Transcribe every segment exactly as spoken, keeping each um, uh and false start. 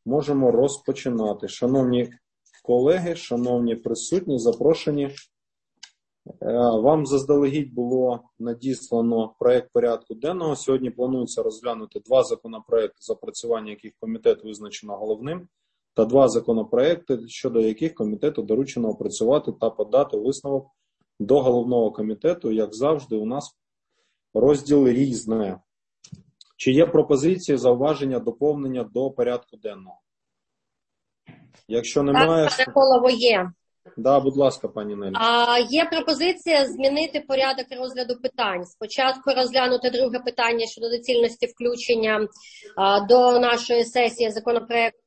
можемо розпочинати. Шановні колеги, шановні присутні, запрошені. Вам заздалегідь було надіслано проєкт порядку денного. Сьогодні планується розглянути два законопроекти, запрацювання яких комітет визначено головним, та два законопроекти, щодо яких комітету доручено опрацювати та подати висновок до головного комітету. Як завжди, у нас розділ «Різне». Чи є пропозиції, зауваження, доповнення до порядку денного? Якщо немає... Так, Голово, є. Да, будь ласка, пані Нелі. А, є пропозиція змінити порядок розгляду питань. Спочатку розглянути друге питання щодо доцільності включення а, до нашої сесії законопроекту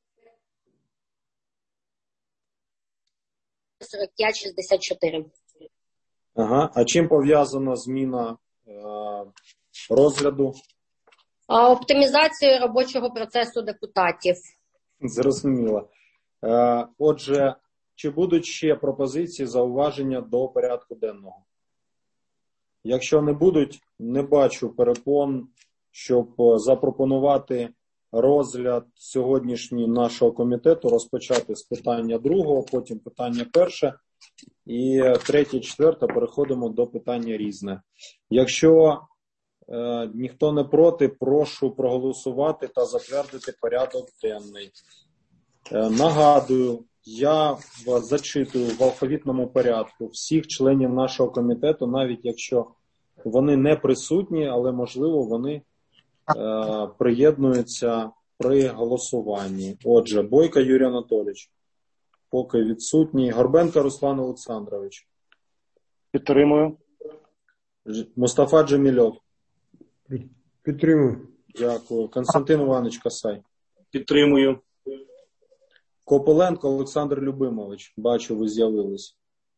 сорок п'ять шістдесят чотири. Ага. А чим пов'язана зміна е, розгляду? А, оптимізацією робочого процесу депутатів. Зрозуміло. Е, отже, чи будуть ще пропозиції, зауваження до порядку денного? Якщо не будуть, не бачу перепон, щоб запропонувати розгляд сьогоднішній нашого комітету, розпочати з питання другого, потім питання перше, і третє, четверте переходимо до питання різне. Якщо е, ніхто не проти, прошу проголосувати та затвердити порядок денний. Е, нагадую, я зачитую в алфавітному порядку всіх членів нашого комітету, навіть якщо вони не присутні, але, можливо, вони е, приєднуються при голосуванні. Отже, Бойко Юрій Анатолійович, поки відсутній. Горбенко Руслан Олександрович. Підтримую. Мустафа Джемільов. Підтримую. Дякую. Константин Іванович Касай. Підтримую. Кополенко Олександр Любимович. Бачу, ви з'явились.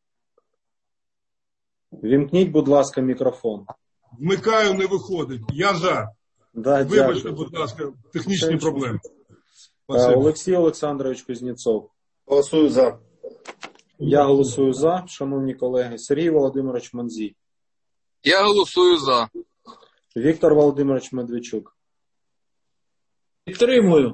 Вімкніть, будь ласка, мікрофон. Вмикаю, не виходить. Я за. Да, Вибачте, дякую. будь ласка, технічні Ще проблеми. Е, Олексій Олександрович Кузнєцов. Голосую за. Я голосую за, шановні колеги. Сергій Володимирович Манзій. Я голосую за. Віктор Володимирович Медведчук. Підтримую.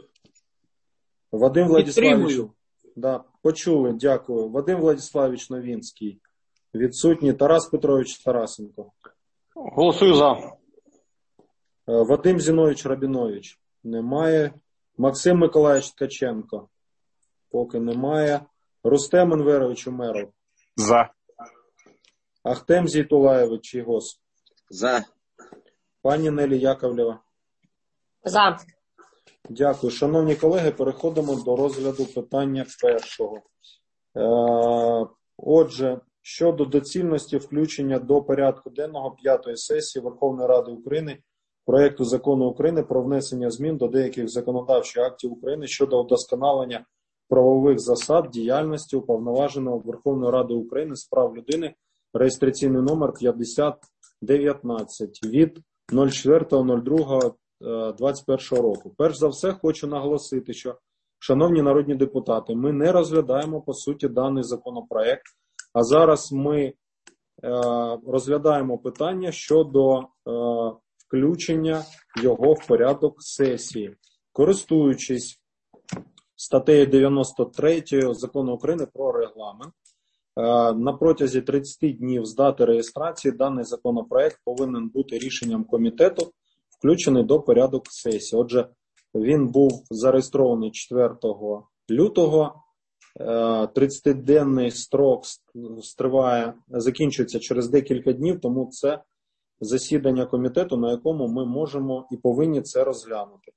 Вадим Владиславович. Підтримую. Да, почули, дякую. Вадим Владиславович Новінський. Відсутній. Тарас Петрович Тарасенко. Голосую за. Е, Вадим Зінович Рабінович. Немає. Максим Миколаївич Ткаченко. Поки немає. Рустем Енверович Умеров. За. Ахтем Зійтулаєвич Чийгос. За. Пані Нелі Яковлєва. За. Дякую. Шановні колеги, переходимо до розгляду питання першого. Е, отже, щодо доцільності включення до порядку денного п'ятої сесії Верховної Ради України проєкту Закону України про внесення змін до деяких законодавчих актів України щодо вдосконалення правових засад діяльності Уповноваженого Верховної Ради України з прав людини, реєстраційний номер п'ятдесят дев'ятнадцять від чотирнадцятого другого двадцять першого року. Перш за все, хочу наголосити, що, шановні народні депутати, ми не розглядаємо, по суті, даний законопроект, а зараз ми е, розглядаємо питання щодо е, включення його в порядок сесії. Користуючись статтею дев'яносто третьою Закону України про регламент, е, на протязі тридцяти днів з дати реєстрації даний законопроект повинен бути рішенням комітету включений до порядку сесії. Отже, він був зареєстрований четвертого лютого. тридцятиденний строк стриває, закінчується через декілька днів, тому це засідання комітету, на якому ми можемо і повинні це розглянути.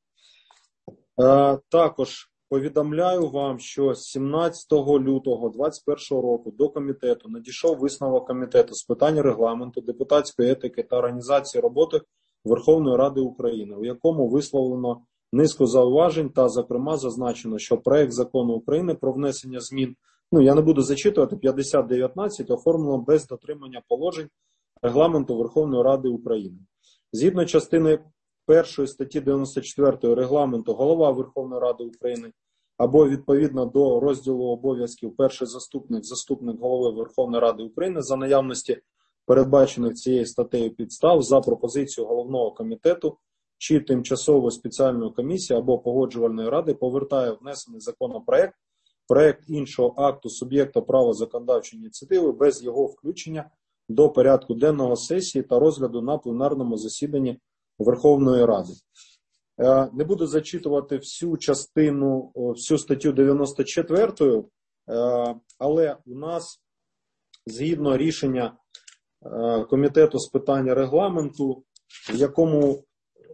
Також повідомляю вам, що сімнадцятого лютого двадцять першого року до комітету надійшов висновок комітету з питань регламенту, депутатської етики та організації роботи Верховної Ради України, у якому висловлено низку зауважень та, зокрема, зазначено, що проект Закону України про внесення змін, ну, я не буду зачитувати, п'ятдесят дев'ятнадцять оформлено без дотримання положень Регламенту Верховної Ради України. Згідно частини першої статті дев'яносто четвертої Регламенту, голова Верховної Ради України або відповідно до розділу обов'язків перший заступник, заступник голови Верховної Ради України за наявності передбачених цією статтею підстав за пропозицією головного комітету чи тимчасової спеціальної комісії або погоджувальної ради повертає внесений законопроект, проект іншого акту суб'єкта права законодавчої ініціативи без його включення до порядку денного сесії та розгляду на пленарному засіданні Верховної Ради. Не буду зачитувати всю частину, всю статтю дев'яносто четверту, але у нас, згідно рішення Комітету з питань регламенту, в якому е,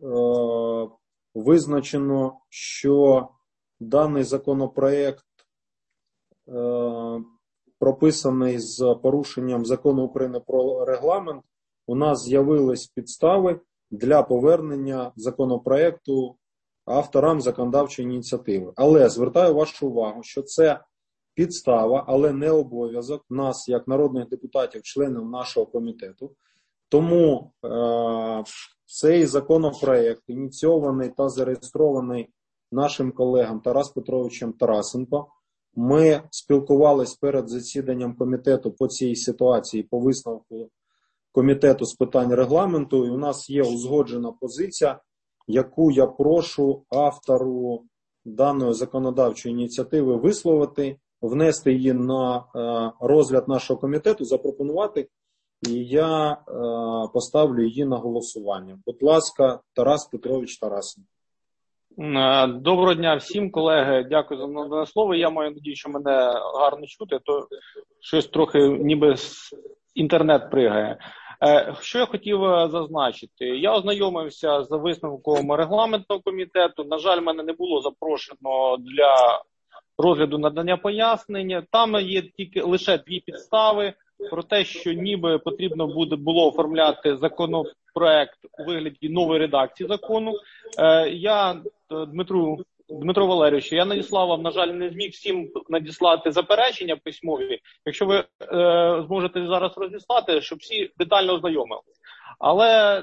визначено, що даний законопроект е, прописаний з порушенням Закону України про регламент, у нас з'явились підстави для повернення законопроекту авторам законодавчої ініціативи. Але звертаю вашу увагу, що це підстава, але не обов'язок нас, як народних депутатів, членів нашого комітету. Тому е, цей законопроект ініційований та зареєстрований нашим колегам Тарас Петровичем Тарасенко. Ми спілкувалися перед засіданням комітету по цій ситуації, по висновку комітету з питань регламенту, і у нас є узгоджена позиція, яку я прошу автору даної законодавчої ініціативи висловити, внести її на е, розгляд нашого комітету, запропонувати, і я е, поставлю її на голосування. Будь ласка, Тарас Петрович Тарасенко. Доброго дня всім, колеги. Дякую за надане слово. Я маю надію, що мене гарно чути, то щось трохи ніби інтернет пригає. Що я хотів зазначити? Я ознайомився з висновком регламентного комітету. На жаль, мене не було запрошено для розгляду надання пояснення. Там є тільки лише дві підстави про те, що ніби потрібно буде було оформляти законопроект у вигляді нової редакції закону. Я Дмитру Дмитро Валерійович, я надіслав вам, на жаль, не зміг всім надіслати заперечення письмові. Якщо ви е, зможете зараз розіслати, щоб всі детально ознайомилися. Але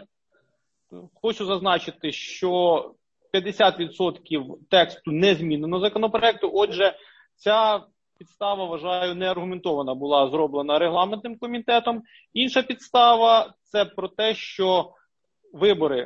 хочу зазначити, що п'ятдесят відсотків тексту не змінено законопроекту. Отже, ця підстава, вважаю, не аргументована була зроблена регламентним комітетом. Інша підстава – це про те, що вибори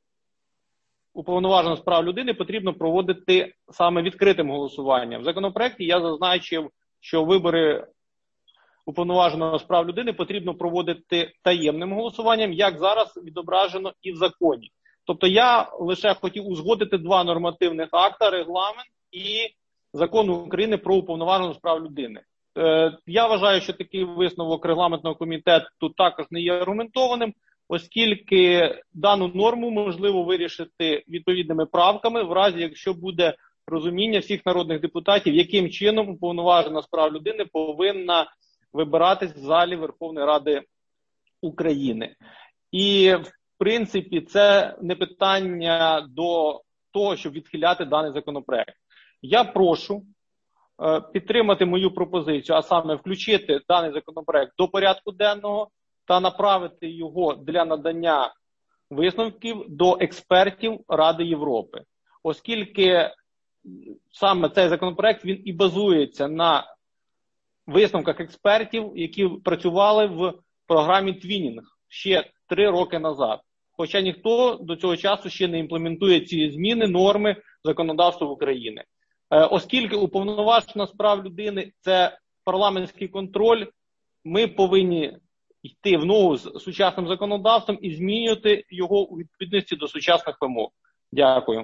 уповноваженого з прав людини потрібно проводити саме відкритим голосуванням. В законопроекті я зазначив, що вибори уповноваженого з прав людини потрібно проводити таємним голосуванням, як зараз відображено і в законі. Тобто я лише хотів узгодити два нормативних акта, регламент і Закон України про уповноваженого з прав людини. Е, я вважаю, що такий висновок регламентного комітету також не є аргументованим, оскільки дану норму можливо вирішити відповідними правками, в разі якщо буде розуміння всіх народних депутатів, яким чином уповноважена з прав людини повинна вибиратись в залі Верховної Ради України. І, в принципі, це не питання до того, щоб відхиляти даний законопроект. Я прошу е, підтримати мою пропозицію, а саме включити даний законопроект до порядку денного та направити його для надання висновків до експертів Ради Європи. Оскільки саме цей законопроект, він і базується на висновках експертів, які працювали в програмі Твінінг ще три роки назад. Хоча ніхто до цього часу ще не імплементує ці зміни, норми законодавства України. Е, оскільки уповноважена з прав людини – це парламентський контроль, ми повинні йти в ногу з сучасним законодавством і змінювати його у відповідності до сучасних вимог. Дякую.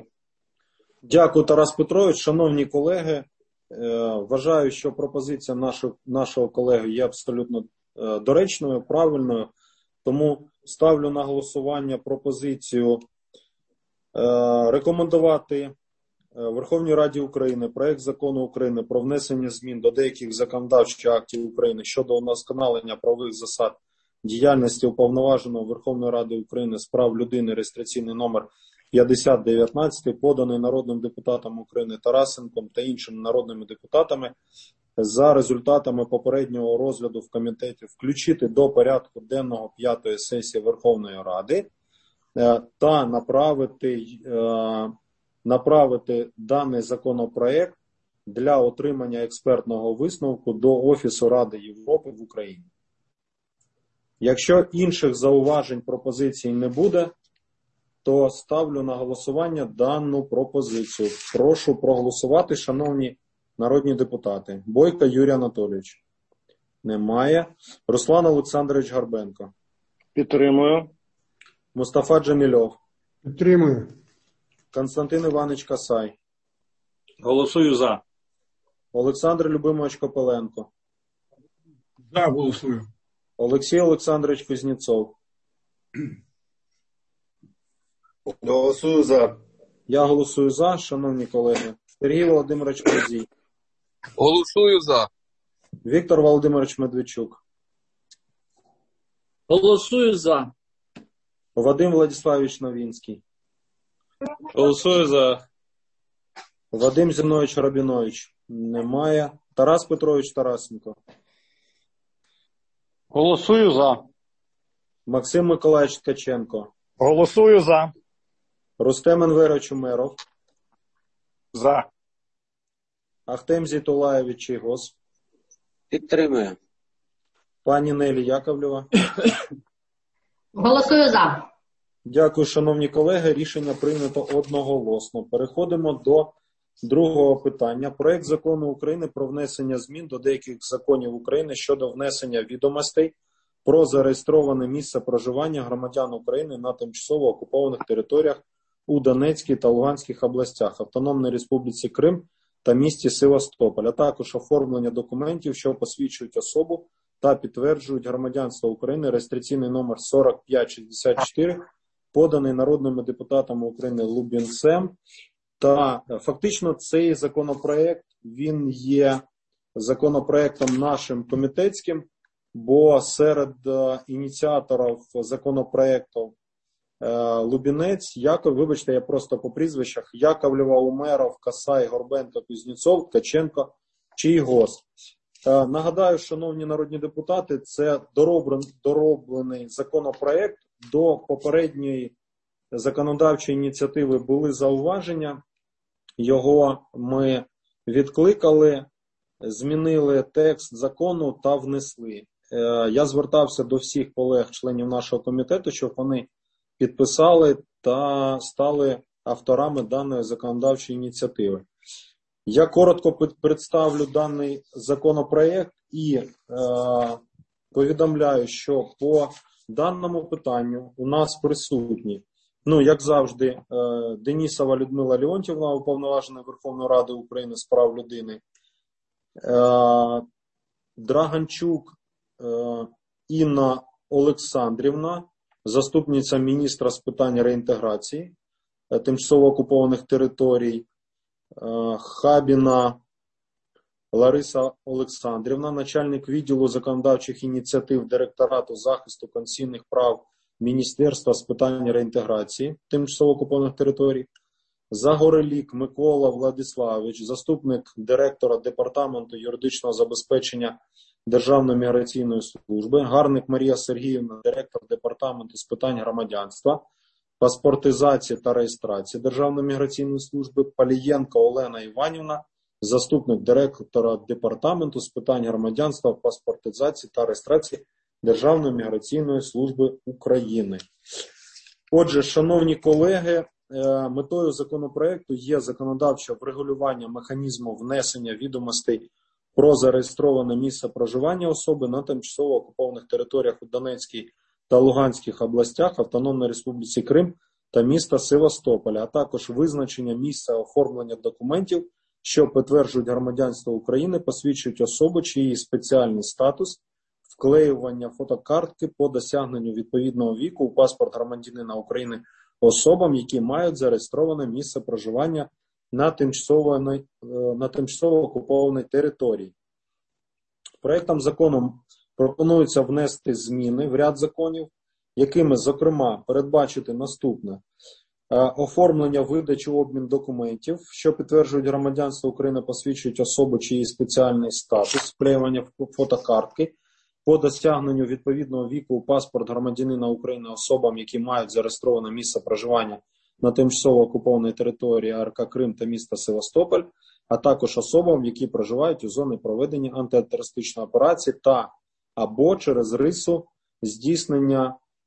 Дякую, Тарас Петрович. Шановні колеги, вважаю, що пропозиція нашого, нашого колеги є абсолютно доречною, правильною. Тому ставлю на голосування пропозицію рекомендувати Верховній Раді України проект Закону України про внесення змін до деяких законодавчих актів України щодо удосконалення правових засад діяльності уповноваженого Верховної Ради України з прав людини, реєстраційний номер п'ятдесят дев'ятнадцять, поданий народним депутатом України Тарасенком та іншими народними депутатами, за результатами попереднього розгляду в комітеті включити до порядку денного п'ятої сесії Верховної Ради та направити, направити даний законопроект для отримання експертного висновку до Офісу Ради Європи в Україні. Якщо інших зауважень, пропозицій не буде, то ставлю на голосування дану пропозицію. Прошу проголосувати, шановні народні депутати. Бойко Юрій Анатолійович. Немає. Руслан Олександрович Горбенко. Підтримую. Мустафа Джемільов. Підтримую. Константин Іванович Касай. Голосую за. Олександр Любимович Копиленко. За голосую. Олексій Олександрович Кузнєцов. Голосую за. Я голосую за, шановні колеги. Сергій Володимирович Козій. Голосую за. Віктор Володимирович Медведчук. Голосую за. Вадим Владиславович Новінський. Голосую за. Вадим Зінович Рабінович. Немає. Тарас Петрович Тарасенко. Голосую за. Максим Миколаївич Ткаченко. Голосую за. Рустем Енверович Умеров. За. Ахтем Зейтулаєвич Чийгоз. Підтримую. Пані Нелі Яковлєва. Голосую за. Дякую, шановні колеги. Рішення прийнято одноголосно. Переходимо до другого питання. Проект закону України про внесення змін до деяких законів України щодо внесення відомостей про зареєстроване місце проживання громадян України на тимчасово окупованих територіях у Донецькій та Луганських областях, Автономній Республіці Крим та місті Севастополь, а також оформлення документів, що посвідчують особу та підтверджують громадянство України, реєстраційний номер сорок п'ять шістдесят чотири, поданий народними депутатами України Лубінцем. Та фактично цей законопроект, він є законопроектом нашим комітетським, бо серед ініціаторів законопроекту Лубінець, Яков, вибачте, я просто по прізвищах, Яковлєва, Умеров, Касай, Горбенко, Кузнєцов, Ткаченко, Чийгоз. Нагадаю, шановні народні депутати, це дороблений законопроект. До попередньої законодавчої ініціативи були зауваження, його ми відкликали, змінили текст закону та внесли. Я звертався до всіх колег-членів нашого комітету, щоб вони підписали та стали авторами даної законодавчої ініціативи. Я коротко представлю даний законопроект і е, повідомляю, що по даному питанню у нас присутні, ну, як завжди, е, Денісова Людмила Леонтівна, уповноважена Верховної Ради України з прав людини, е, Драганчук е, Інна Олександрівна, заступниця міністра з питань реінтеграції е, тимчасово окупованих територій, е, Хабіна Лариса Олександрівна, начальник відділу законодавчих ініціатив Директорату захисту конституційних прав Міністерства з питань реінтеграції тимчасово окупованих територій, Загорелік Микола Владиславович, заступник директора Департаменту юридичного забезпечення Державної міграційної служби, Гарник Марія Сергіївна, директор Департаменту з питань громадянства, паспортизації та реєстрації Державної міграційної служби, Палієнко Олена Іванівна, заступник директора Департаменту з питань громадянства, паспортизації та реєстрації Державної міграційної служби України. Отже, шановні колеги, метою законопроекту є законодавче врегулювання механізму внесення відомостей про зареєстроване місце проживання особи на тимчасово окупованих територіях у Донецькій та Луганських областях, Автономної Республіці Крим та міста Севастополя, а також визначення місця оформлення документів, що підтверджують громадянство України, посвідчують особу чи її спеціальний статус, вклеювання фотокартки по досягненню відповідного віку у паспорт громадянина України особам, які мають зареєстроване місце проживання на тимчасово, на тимчасово окупованій території. Проектом закону пропонується внести зміни в ряд законів, якими, зокрема, передбачити наступне. Оформлення, видачу, обмін документів, що підтверджують громадянство України, посвідчують особу чи її спеціальний статус, вклеювання фотокартки по досягненню відповідного віку у паспорт громадянина України особам, які мають зареєстроване місце проживання на тимчасово окупованій території А Р К Крим та міста Севастополь, а також особам, які проживають у зоні проведення антитерористичної операції та або через рису здійснення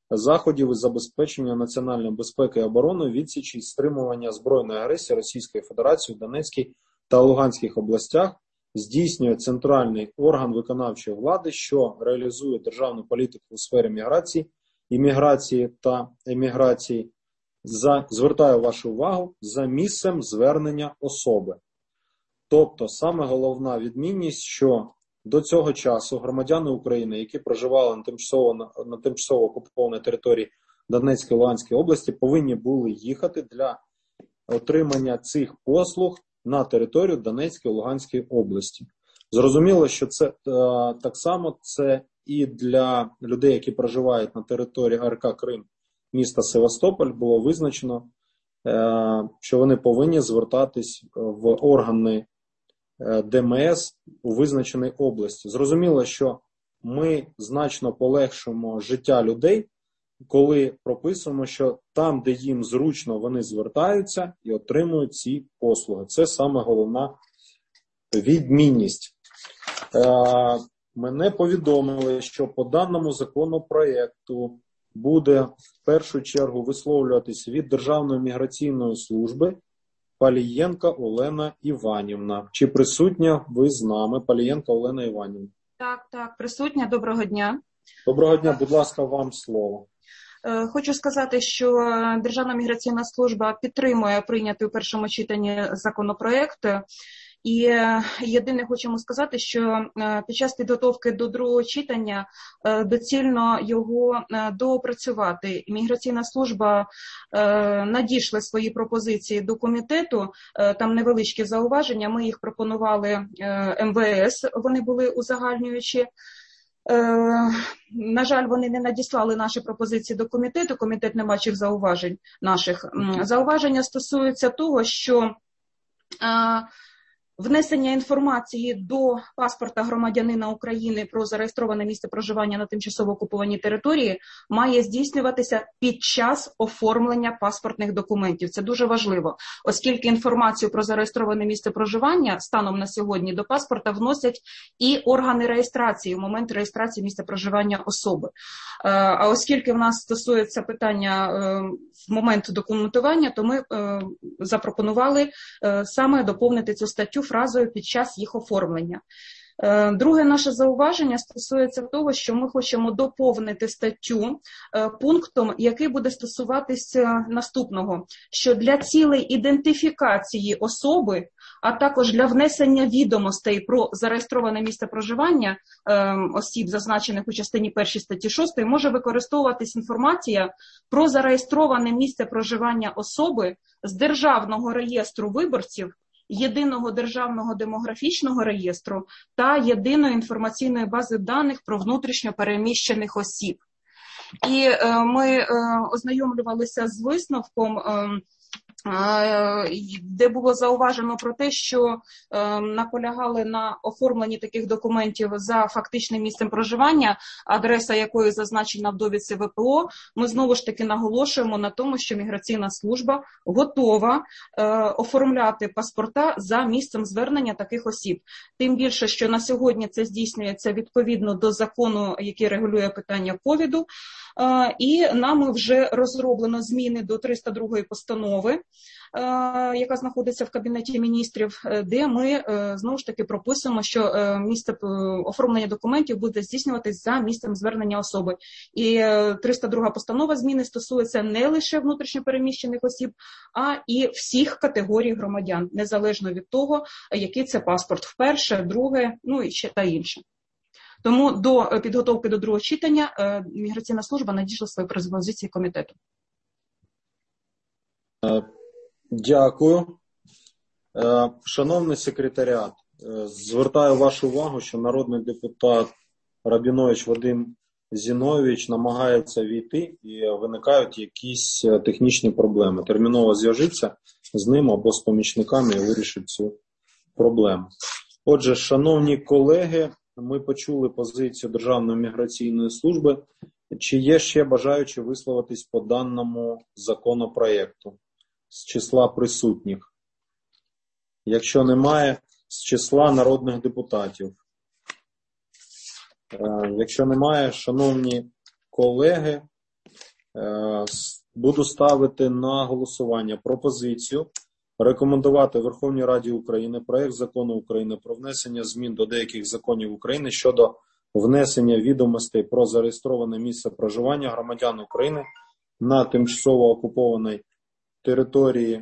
заходів із забезпечення національної безпеки і оборони, відсічі і стримування збройної агресії Російської Федерації в Донецькій та Луганських областях здійснює центральний орган виконавчої влади, що реалізує державну політику у сфері міграції, імміграції та еміграції. За, звертаю вашу увагу, за місцем звернення особи. Тобто, саме головна відмінність, що до цього часу громадяни України, які проживали на тимчасово, на, на тимчасово окупованій території Донецької та Луганської області, повинні були їхати для отримання цих послуг на територію Донецької та Луганської області. Зрозуміло, що це е, так само це і для людей, які проживають на території А Р К Крим, міста Севастополь, було визначено, е, що вони повинні звертатись в органи Д М С у визначеній області. Зрозуміло, що ми значно полегшуємо життя людей, коли прописуємо, що там, де їм зручно, вони звертаються і отримують ці послуги. Це саме головна відмінність. Е, мене повідомили, що по даному законопроекту буде в першу чергу висловлюватись від Державної міграційної служби Палієнка Олена Іванівна. Чи присутня ви з нами, Палієнка Олена Іванівна? Так, так, присутня. Доброго дня. Доброго дня, будь ласка, вам слово. Хочу сказати, що Державна міграційна служба підтримує прийнятий у першому читанні законопроект. І єдине хочемо сказати, що під час підготовки до другого читання доцільно його доопрацювати. Міграційна служба надійшла свої пропозиції до комітету, там невеличкі зауваження, ми їх пропонували М В С, вони були узагальнюючі. На жаль, вони не надіслали наші пропозиції до комітету, комітет не бачив зауважень наших. Зауваження стосуються того, що внесення інформації до паспорта громадянина України про зареєстроване місце проживання на тимчасово окупованій території має здійснюватися під час оформлення паспортних документів. Це дуже важливо, оскільки інформацію про зареєстроване місце проживання станом на сьогодні до паспорта вносять і органи реєстрації в момент реєстрації місця проживання особи. А оскільки в нас стосується питання в момент документування, то ми запропонували саме доповнити цю статтю фразою «під час їх оформлення». Друге наше зауваження стосується того, що ми хочемо доповнити статтю пунктом, який буде стосуватися наступного, що для цілей ідентифікації особи, а також для внесення відомостей про зареєстроване місце проживання осіб, зазначених у частині першій статті шостої, може використовуватись інформація про зареєстроване місце проживання особи з Державного реєстру виборців, Єдиного державного демографічного реєстру та Єдиної інформаційної бази даних про внутрішньо переміщених осіб. І е, ми е, ознайомлювалися з висновком, е, де було зауважено про те, що е, наполягали на оформленні таких документів за фактичним місцем проживання, адреса якої зазначена в довідці В П О. Ми знову ж таки наголошуємо на тому, що міграційна служба готова е, оформляти паспорта за місцем звернення таких осіб. Тим більше, що на сьогодні це здійснюється відповідно до закону, який регулює питання ковіду. Е, і нами вже розроблено зміни до триста другої постанови, яка знаходиться в Кабінеті міністрів, де ми знову ж таки прописуємо, що місце оформлення документів буде здійснюватись за місцем звернення особи. І триста друга постанова зміни стосується не лише внутрішньо переміщених осіб, а і всіх категорій громадян, незалежно від того, який це паспорт, вперше, друге, ну і ще та інше. Тому до підготовки до другого читання міграційна служба надійшла свої пропозиції комітету. Дякую. Шановний секретаріат, звертаю вашу увагу, що народний депутат Рабінович Вадим Зіновійович намагається війти і виникають якісь технічні проблеми. Терміново зв'яжіться з ним або з помічниками і вирішить цю проблему. Отже, шановні колеги, ми почули позицію Державної міграційної служби. Чи є ще бажаючі висловитись по даному законопроекту з числа присутніх? Якщо немає, з числа народних депутатів. Якщо немає, шановні колеги, Буду ставити на голосування пропозицію рекомендувати Верховній Раді України проект Закону України про внесення змін до деяких законів України щодо внесення відомостей про зареєстроване місце проживання громадян України на тимчасово окупованій території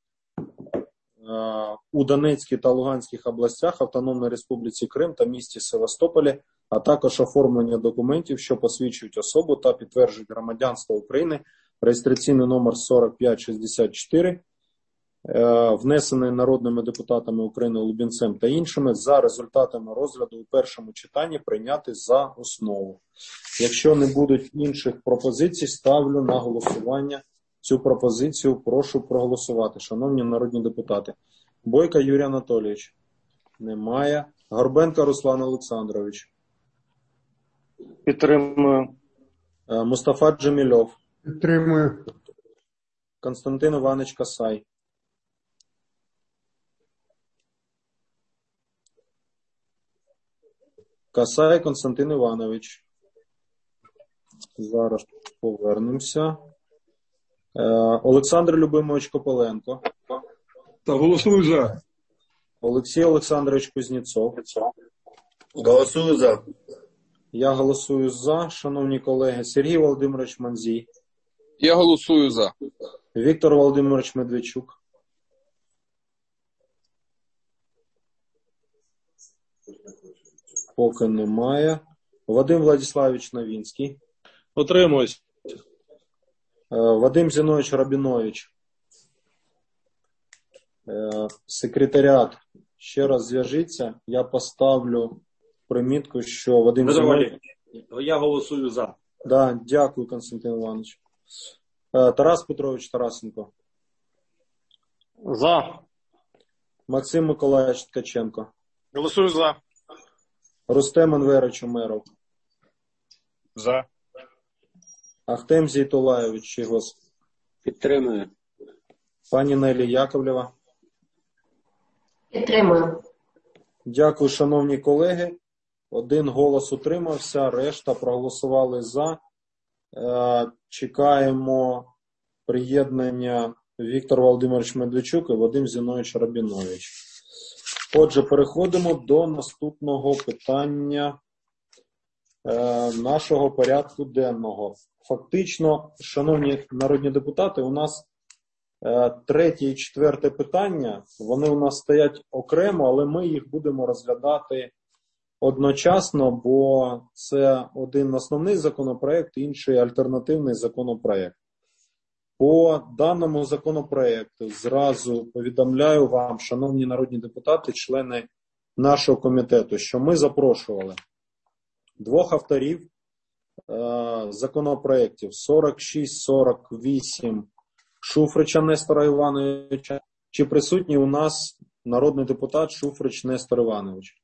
у Донецькій та Луганських областях, Автономної Республіці Крим та місті Севастополі, а також оформлення документів, що посвідчують особу та підтверджують громадянство України, реєстраційний номер сорок п'ять шістдесят чотири, внесений народними депутатами України Лубінцем та іншими, за результатами розгляду у першому читанні прийняти за основу. Якщо не будуть інших пропозицій, ставлю на голосування цю пропозицію. Прошу проголосувати. Шановні народні депутати. Бойко Юрій Анатолійович. Немає. Горбенко Руслан Олександрович. Підтримую. Мустафа Джемільов. Підтримую. Константин Іванович Касай. Касай Константин Іванович. Зараз повернемося. Олександр Любимович Копиленко. Та голосую за. Олексій Олександрович Кузнєцов. Голосую за. Я голосую за. Шановні колеги, Сергій Володимирович Манзій. Я голосую за. Віктор Володимирович Медведчук. Поки немає. Вадим Владиславович Новінський. Утримуюсь. Вадим Зінович Рабінович. Секретаріат, ще раз зв'яжіться. Я поставлю примітку, що Вадим Зінович... Я голосую за. Да, дякую, Константин Іванович. Тарас Петрович Тарасенко. За. Максим Миколаївич Ткаченко. Голосую за. Рустем Анверович Умеров. За. Ахтем Зейтулаєвич Чигос. Підтримую. Пані Нелі Яковлєва. Підтримую. Дякую, шановні колеги. Один голос утримався, решта проголосували за. Чекаємо приєднання Віктор Володимирович Медведчук і Вадим Зінович Рабінович. Отже, переходимо до наступного питання нашого порядку денного. Фактично, шановні народні депутати, у нас третє і четверте питання, вони у нас стоять окремо, але ми їх будемо розглядати одночасно, бо це один основний законопроект, інший альтернативний законопроект. По даному законопроекту зразу повідомляю вам, шановні народні депутати, члени нашого комітету, що ми запрошували двох авторів е, законопроєктів сорок шість сорок вісім Шуфрича Нестора Івановича. Чи присутній у нас народний депутат Шуфрич Нестор Іванович?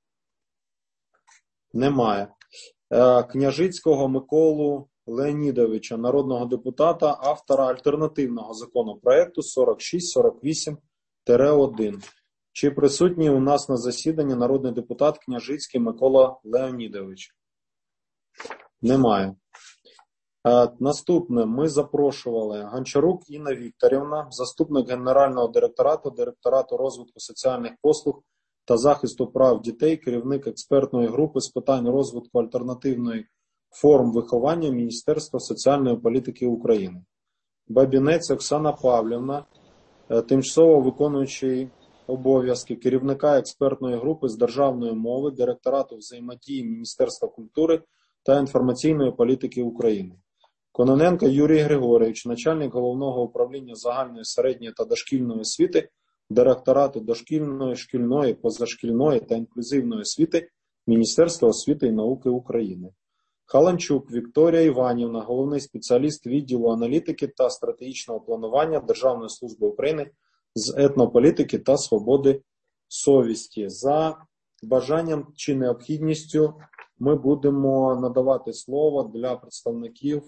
Немає. Е, Княжицького Миколу Леонідовича, народного депутата, автора альтернативного законопроекту сорок шість сорок вісім один. Чи присутній у нас на засіданні народний депутат Княжицький Микола Леонідович? Немає. Е, наступне, ми запрошували Гончарук Інна Вікторівна, заступник Генерального директорату, Директорату розвитку соціальних послуг та захисту прав дітей, керівник експертної групи з питань розвитку альтернативної форм виховання Міністерства соціальної політики України. Бабінець Оксана Павлівна, тимчасово виконуючий обов'язки керівника експертної групи з державної мови, Директорату взаємодії Міністерства культури та інформаційної політики України. Кононенко Юрій Григорович, начальник Головного управління загальної середньої та дошкільної освіти, Директорату дошкільної, шкільної, позашкільної та інклюзивної освіти Міністерства освіти і науки України. Халанчук Вікторія Іванівна, головний спеціаліст відділу аналітики та стратегічного планування Державної служби України з етнополітики та свободи совісті. За бажанням чи необхідністю ми будемо надавати слово для представників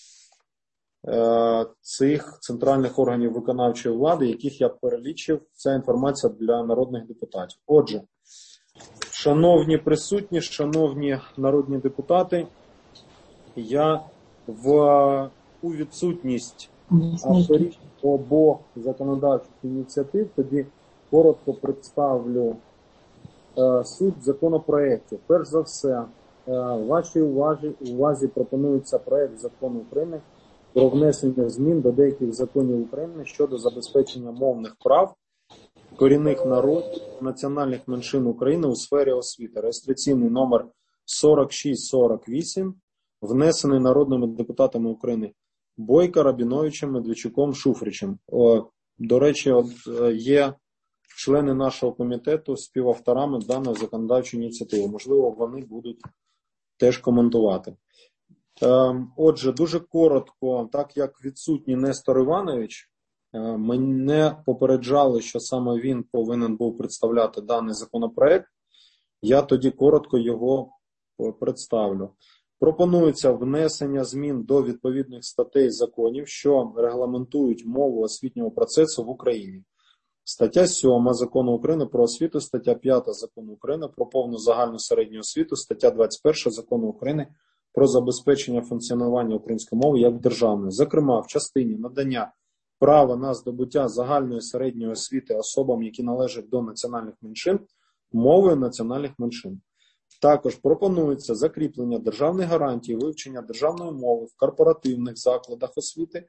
е, цих центральних органів виконавчої влади, яких я перелічив. Ця інформація для народних депутатів. Отже, шановні присутні, шановні народні депутати, я в у відсутність авторів обох законодавчих ініціатив, тоді коротко представлю е, суть законопроєктів. Перш за все, е, вашій увазі, увазі пропонується проект закону України про внесення змін до деяких законів України щодо забезпечення мовних прав корінних народів, національних меншин України у сфері освіти. Реєстраційний номер сорок шість сорок вісім, внесений народними депутатами України Бойко, Рабіновичем, Медведчуком, Шуфричем. О, до речі, от, є члени нашого комітету співавторами даної законодавчої ініціативи. Можливо, вони будуть теж коментувати. Е, отже, дуже коротко, так як відсутній Нестор Іванович, е, мене попереджали, що саме він повинен був представляти даний законопроект. Я тоді коротко його представлю. Пропонується внесення змін до відповідних статей законів, що регламентують мову освітнього процесу в Україні. Стаття сьома Закону України про освіту, стаття п'ята Закону України про повну загальну середню освіту, стаття двадцять перша Закону України про забезпечення функціонування української мови як державної. Зокрема, в частині надання права на здобуття загальної середньої освіти особам, які належать до національних меншин, мовою національних меншин. Також пропонується закріплення державних гарантій вивчення державної мови в корпоративних закладах освіти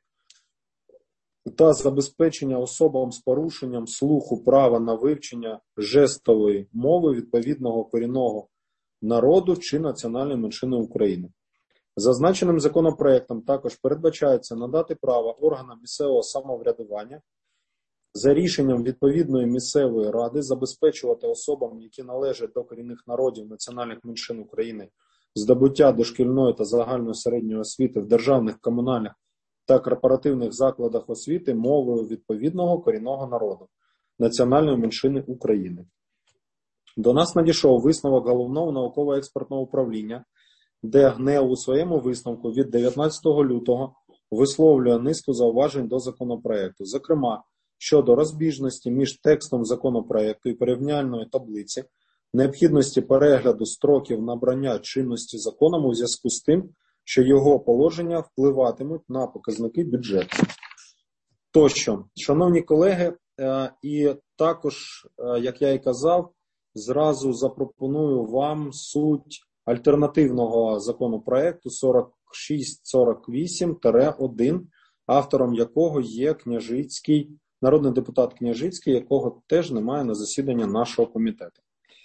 та забезпечення особам з порушенням слуху права на вивчення жестової мови відповідного корінного народу чи національної меншини України. Зазначеним законопроектом також передбачається надати право органам місцевого самоврядування за рішенням відповідної місцевої ради забезпечувати особам, які належать до корінних народів національних меншин України, здобуття дошкільної та загальної середньої освіти в державних, комунальних та корпоративних закладах освіти мовою відповідного корінного народу національної меншини України. До нас надійшов висновок Головного науково-експертного управління, де ГНЕУ у своєму висновку від дев'ятнадцятого лютого висловлює низку зауважень до законопроекту. Зокрема, щодо розбіжності між текстом законопроекту і порівняльної таблиці, необхідності перегляду строків набрання чинності законом у зв'язку з тим, що його положення впливатимуть на показники бюджету. Тощо, шановні колеги, і також, як я і казав, зразу запропоную вам суть альтернативного законопроекту сорок шість сорок вісім один, автором якого є Княжицький, народний депутат Княжицький, якого теж немає на засіданні нашого комітету.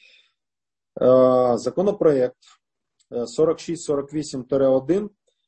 Законопроект сорок шість сорок вісім один,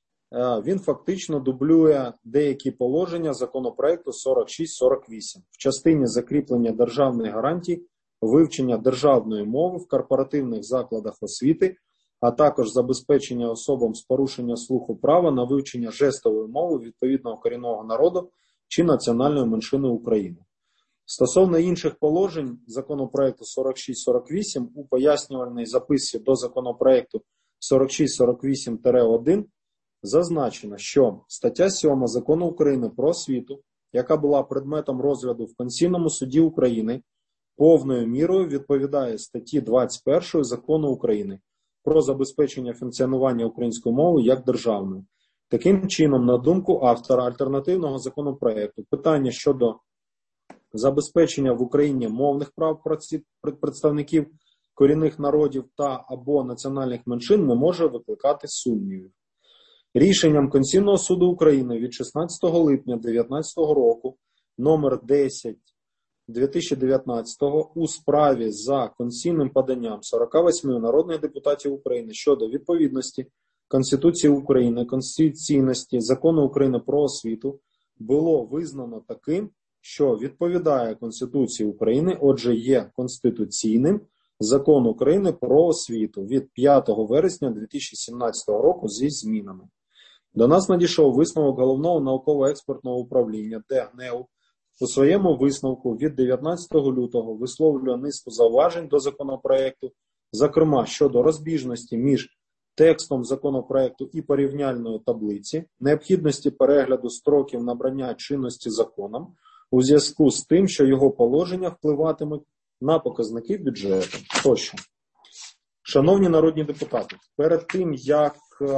він фактично дублює деякі положення законопроекту сорок шість сорок вісім в частині закріплення державних гарантій, вивчення державної мови в корпоративних закладах освіти, а також забезпечення особам з порушення слуху права на вивчення жестової мови відповідного корінного народу чи національної меншини України. Стосовно інших положень законопроекту сорок шість сорок вісім у пояснювальній записці до законопроекту сорок шість сорок вісім один зазначено, що стаття сьома Закону України про освіту, яка була предметом розгляду в Конституційному суді України, повною мірою відповідає статті двадцять першої Закону України про забезпечення функціонування української мови як державної. Таким чином, на думку автора альтернативного законопроекту, питання щодо забезпечення в Україні мовних прав представників корінних народів та або національних меншин не може викликати сумнівів. Рішенням Конституційного суду України від шістнадцятого липня дві тисячі дев'ятнадцятого року номер десять дві тисячі дев'ятнадцятого у справі за конституційним поданням сорок вісім народних депутатів України щодо відповідності Конституції України, конституційності Закону України про освіту було визнано таким, що відповідає Конституції України, отже є конституційним Закон України про освіту від п'ятого вересня дві тисячі сімнадцятого року зі змінами. До нас надійшов висновок Головного науково-експертного управління, де ГНЕУ у своєму висновку від дев'ятнадцятого лютого висловлює низку зауважень до законопроекту, зокрема щодо розбіжності між текстом законопроекту і порівняльної таблиці, необхідності перегляду строків набрання чинності законом у зв'язку з тим, що його положення впливатимуть на показники бюджету. Тощо. Шановні народні депутати, перед тим, як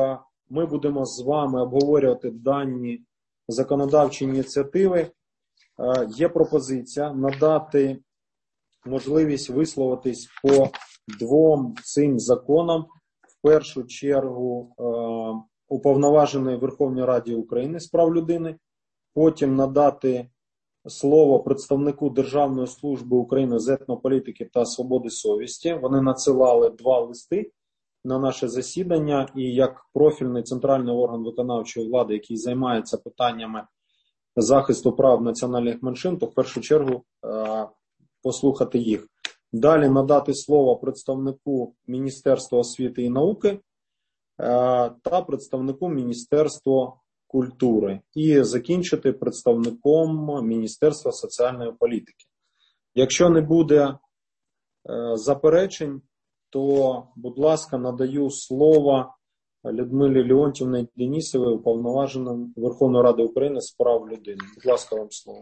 ми будемо з вами обговорювати дані законодавчі ініціативи. Е, є пропозиція надати можливість висловитись по двом цим законам. В першу чергу е, уповноваженої Верховної Ради України з прав людини, потім надати слово представнику Державної служби України з етнополітики та свободи совісті. Вони надсилали два листи на наше засідання, і як профільний центральний орган виконавчої влади, який займається питаннями захисту прав національних меншин, то в першу чергу е, послухати їх. Далі надати слово представнику Міністерства освіти і науки е, та представнику Міністерства культури. І закінчити представником Міністерства соціальної політики. Якщо не буде е, заперечень, то, будь ласка, надаю слово Людмилі Леонтівні Денісовій, уповноваженому Верховної Ради України з прав людини. Будь ласка, вам слово.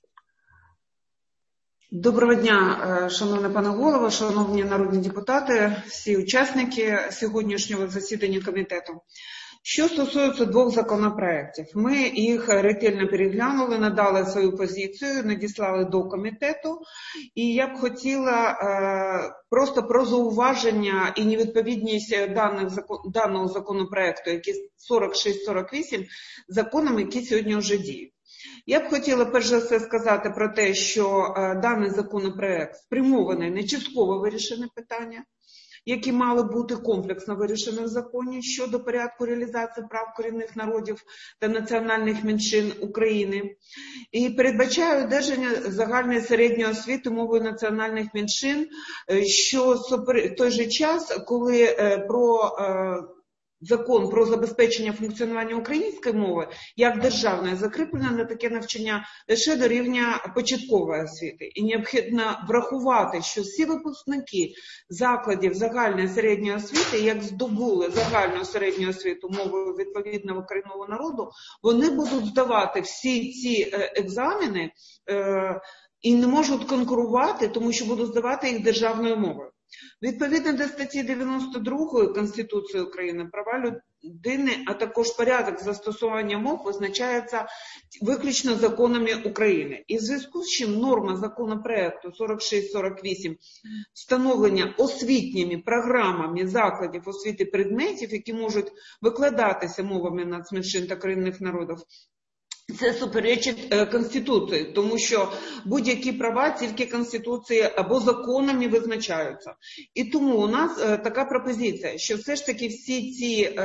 Доброго дня, шановний пане голово, шановні народні депутати, всі учасники сьогоднішнього засідання комітету. Що стосується двох законопроєктів, ми їх ретельно переглянули, надали свою позицію, надіслали до комітету. І я б хотіла е, просто про зауваження і невідповідність даних, даного законопроєкту, який сорок шість сорок вісім, законам, які сьогодні вже діють. Я б хотіла перш за все сказати про те, що е, даний законопроєкт спрямований на частково вирішені питання, які мали бути комплексно вирішені в законі щодо порядку реалізації прав корінних народів та національних меншин України. І передбачає одержання загальної середньої освіти мовою національних меншин, що в той же час, коли про Закон про забезпечення функціонування української мови як державної закріплено на таке навчання лише до рівня початкової освіти. І необхідно врахувати, що всі випускники закладів загальної середньої освіти, як здобули загальну середню освіту мовою відповідного корінного народу, вони будуть здавати всі ці екзамени е, і не можуть конкурувати, тому що будуть здавати їх державною мовою. Відповідно до статті дев'яносто другої Конституції України, права людини, а також порядок застосування мов визначається виключно законами України. І в зв'язку з чим норма законопроекту сорок шість сорок вісім встановлення освітніми програмами закладів освіти предметів, які можуть викладатися мовами нацменшин та корінних народів, це суперечить Конституції, тому що будь-які права тільки Конституції або законами визначаються. І тому у нас така пропозиція, що все ж таки всі ці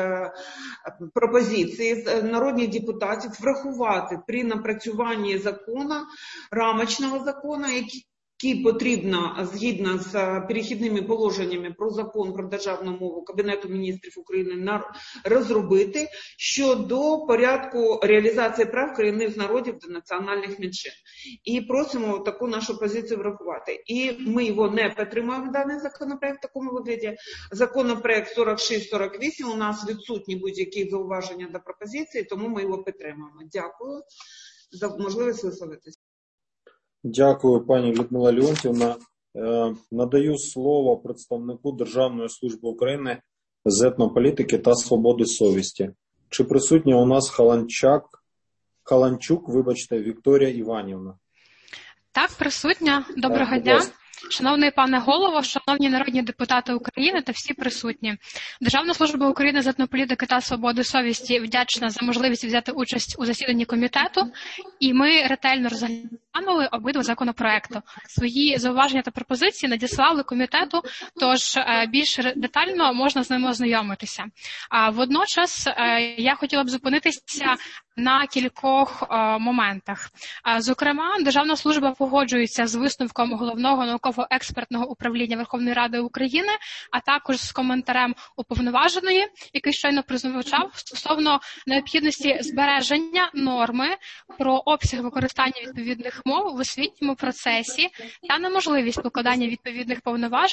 пропозиції народних депутатів врахувати при напрацюванні закону, рамочного закону, який які потрібно, згідно з перехідними положеннями про закон про державну мову Кабінету міністрів України розробити щодо порядку реалізації прав корінних народів та національних меншин. І просимо таку нашу позицію врахувати. І ми його не підтримуємо, даний законопроект в такому вигляді. Законопроект сорок шість сорок вісім, у нас відсутні будь-які зауваження до пропозиції, тому ми його підтримуємо. Дякую за можливість висловитися. Дякую, пані Людмила Леонтівна. Надаю слово представнику Державної служби України з етнополітики та свободи совісті. Чи присутня у нас Халанчак, Халанчук, вибачте, Вікторія Іванівна? Так, присутня. Доброго дня. Шановний пане голово, шановні народні депутати України та всі присутні. Державна служба України з етнополітики та свободи совісті вдячна за можливість взяти участь у засіданні комітету, і ми ретельно розглянули обидва законопроекти. Свої зауваження та пропозиції надіслали комітету, тож більш детально можна з ними ознайомитися. А водночас я хотіла б зупинитися на кількох о, моментах. А, зокрема, Державна служба погоджується з висновком Головного науково-експертного управління Верховної Ради України, а також з коментарем уповноваженої, який щойно прозвучав, стосовно необхідності збереження норми про обсяг використання відповідних мов в освітньому процесі та неможливість покладання відповідних повноважень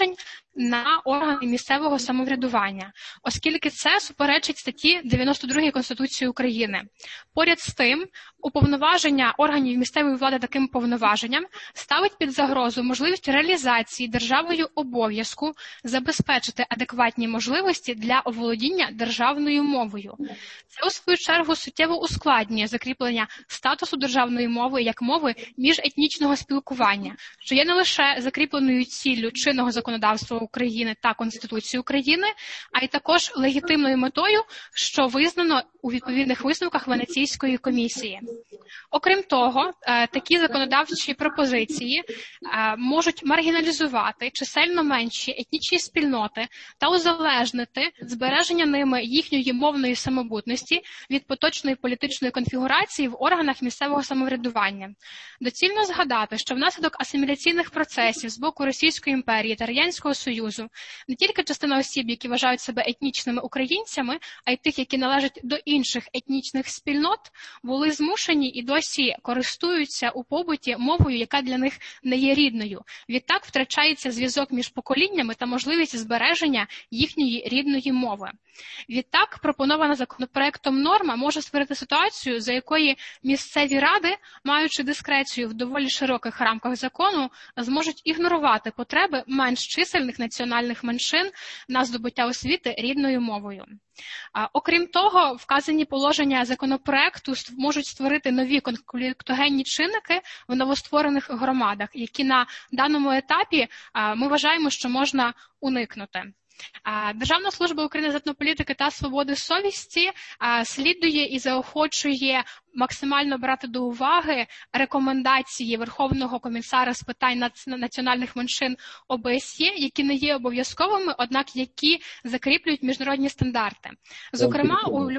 на органи місцевого самоврядування, оскільки це суперечить статті дев'яносто другій Конституції України. Поряд з тим, уповноваження органів місцевої влади таким повноваженням ставить під загрозу можливість реалізації державою обов'язку забезпечити адекватні можливості для оволодіння державною мовою. Це, у свою чергу, суттєво ускладнює закріплення статусу державної мови як мови міжетнічного спілкування, що є не лише закріпленою ціллю чинного законодавства України та Конституції України, а й також легітимною метою, що визнано у відповідних висновках Венеційської комісії. Окрім того, такі законодавчі пропозиції можуть маргіналізувати чисельно менші етнічні спільноти та узалежнити збереження ними їхньої мовної самобутності від поточної політичної конфігурації в органах місцевого самоврядування. Доцільно згадати, що внаслідок асиміляційних процесів з боку Російської імперії та Радянського Союзу не тільки частина осіб, які вважають себе етнічними українцями, а й тих, які належать до інших етнічних спільнот, були змушені і досі користуються у побуті мовою, яка для них не є рідною. Відтак втрачається зв'язок між поколіннями та можливість збереження їхньої рідної мови. Відтак, пропонована законопроектом норма може створити ситуацію, за якої місцеві ради, маючи дискрецію в доволі широких рамках закону, зможуть ігнорувати потреби менш чисельних національних меншин на здобуття освіти рідною мовою. Окрім того, вказані положення законопроекту можуть створити нові конфліктогенні чинники в новостворених громадах, які на даному етапі ми вважаємо, що можна уникнути. Державна служба України з етнополітики та свободи совісті слідує і заохочує максимально брати до уваги рекомендації Верховного комісара з питань національних меншин О Б С Є, які не є обов'язковими, однак які закріплюють міжнародні стандарти. Зокрема, у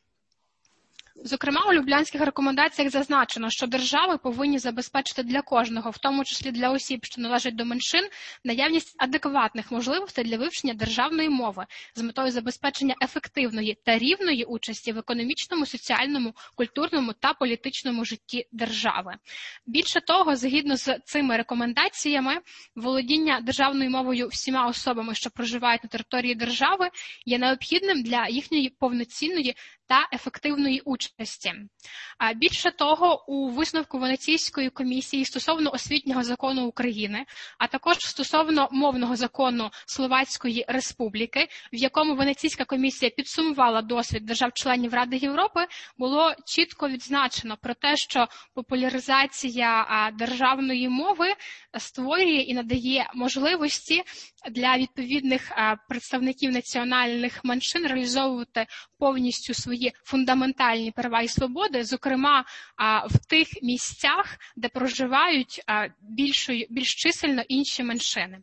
Зокрема, у люблянських рекомендаціях зазначено, що держави повинні забезпечити для кожного, в тому числі для осіб, що належать до меншин, наявність адекватних можливостей для вивчення державної мови з метою забезпечення ефективної та рівної участі в економічному, соціальному, культурному та політичному житті держави. Більше того, згідно з цими рекомендаціями, володіння державною мовою всіма особами, що проживають на території держави, є необхідним для їхньої повноцінної та ефективної участі. Більше того, у висновку Венеційської комісії стосовно освітнього закону України, а також стосовно мовного закону Словацької Республіки, в якому Венеційська комісія підсумувала досвід держав-членів Ради Європи, було чітко відзначено про те, що популяризація державної мови створює і надає можливості для відповідних представників національних меншин реалізовувати повністю свої фундаментальні права і свободи, зокрема в тих місцях, де проживають більшою, більш чисельно інші меншини.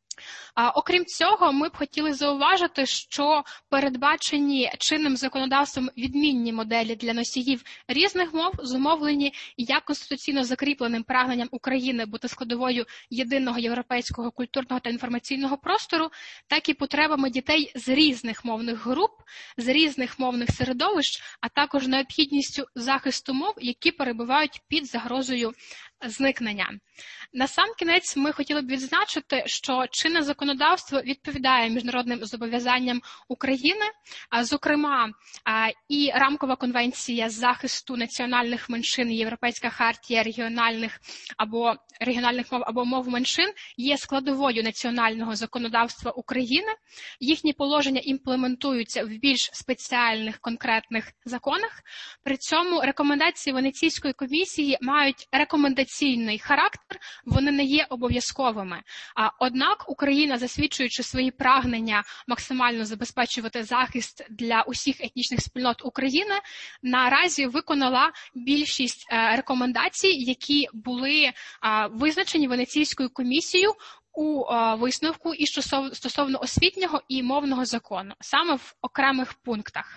Окрім цього, ми б хотіли зауважити, що передбачені чинним законодавством відмінні моделі для носіїв різних мов зумовлені як конституційно закріпленим прагненням України бути складовою єдиного європейського культурного та інформаційного простору, так і потребами дітей з різних мовних груп, з різних мовних середовищ, а також необхідністю захисту мов, які перебувають під загрозою зникнення. Насамкінець ми хотіли б відзначити, що чинне законодавство відповідає міжнародним зобов'язанням України, зокрема і Рамкова конвенція з захисту національних меншин, Європейська хартія регіональних або регіональних мов або мов меншин є складовою національного законодавства України. Їхні положення імплементуються в більш спеціальних конкретних законах. При цьому рекомендації Венеційської комісії мають рекомендаційний характер, вони не є обов'язковими. Однак Україна, засвідчуючи свої прагнення максимально забезпечувати захист для усіх етнічних спільнот України, наразі виконала більшість рекомендацій, які були визначені Венеційською комісією у висновку і стосовно освітнього і мовного закону, саме в окремих пунктах.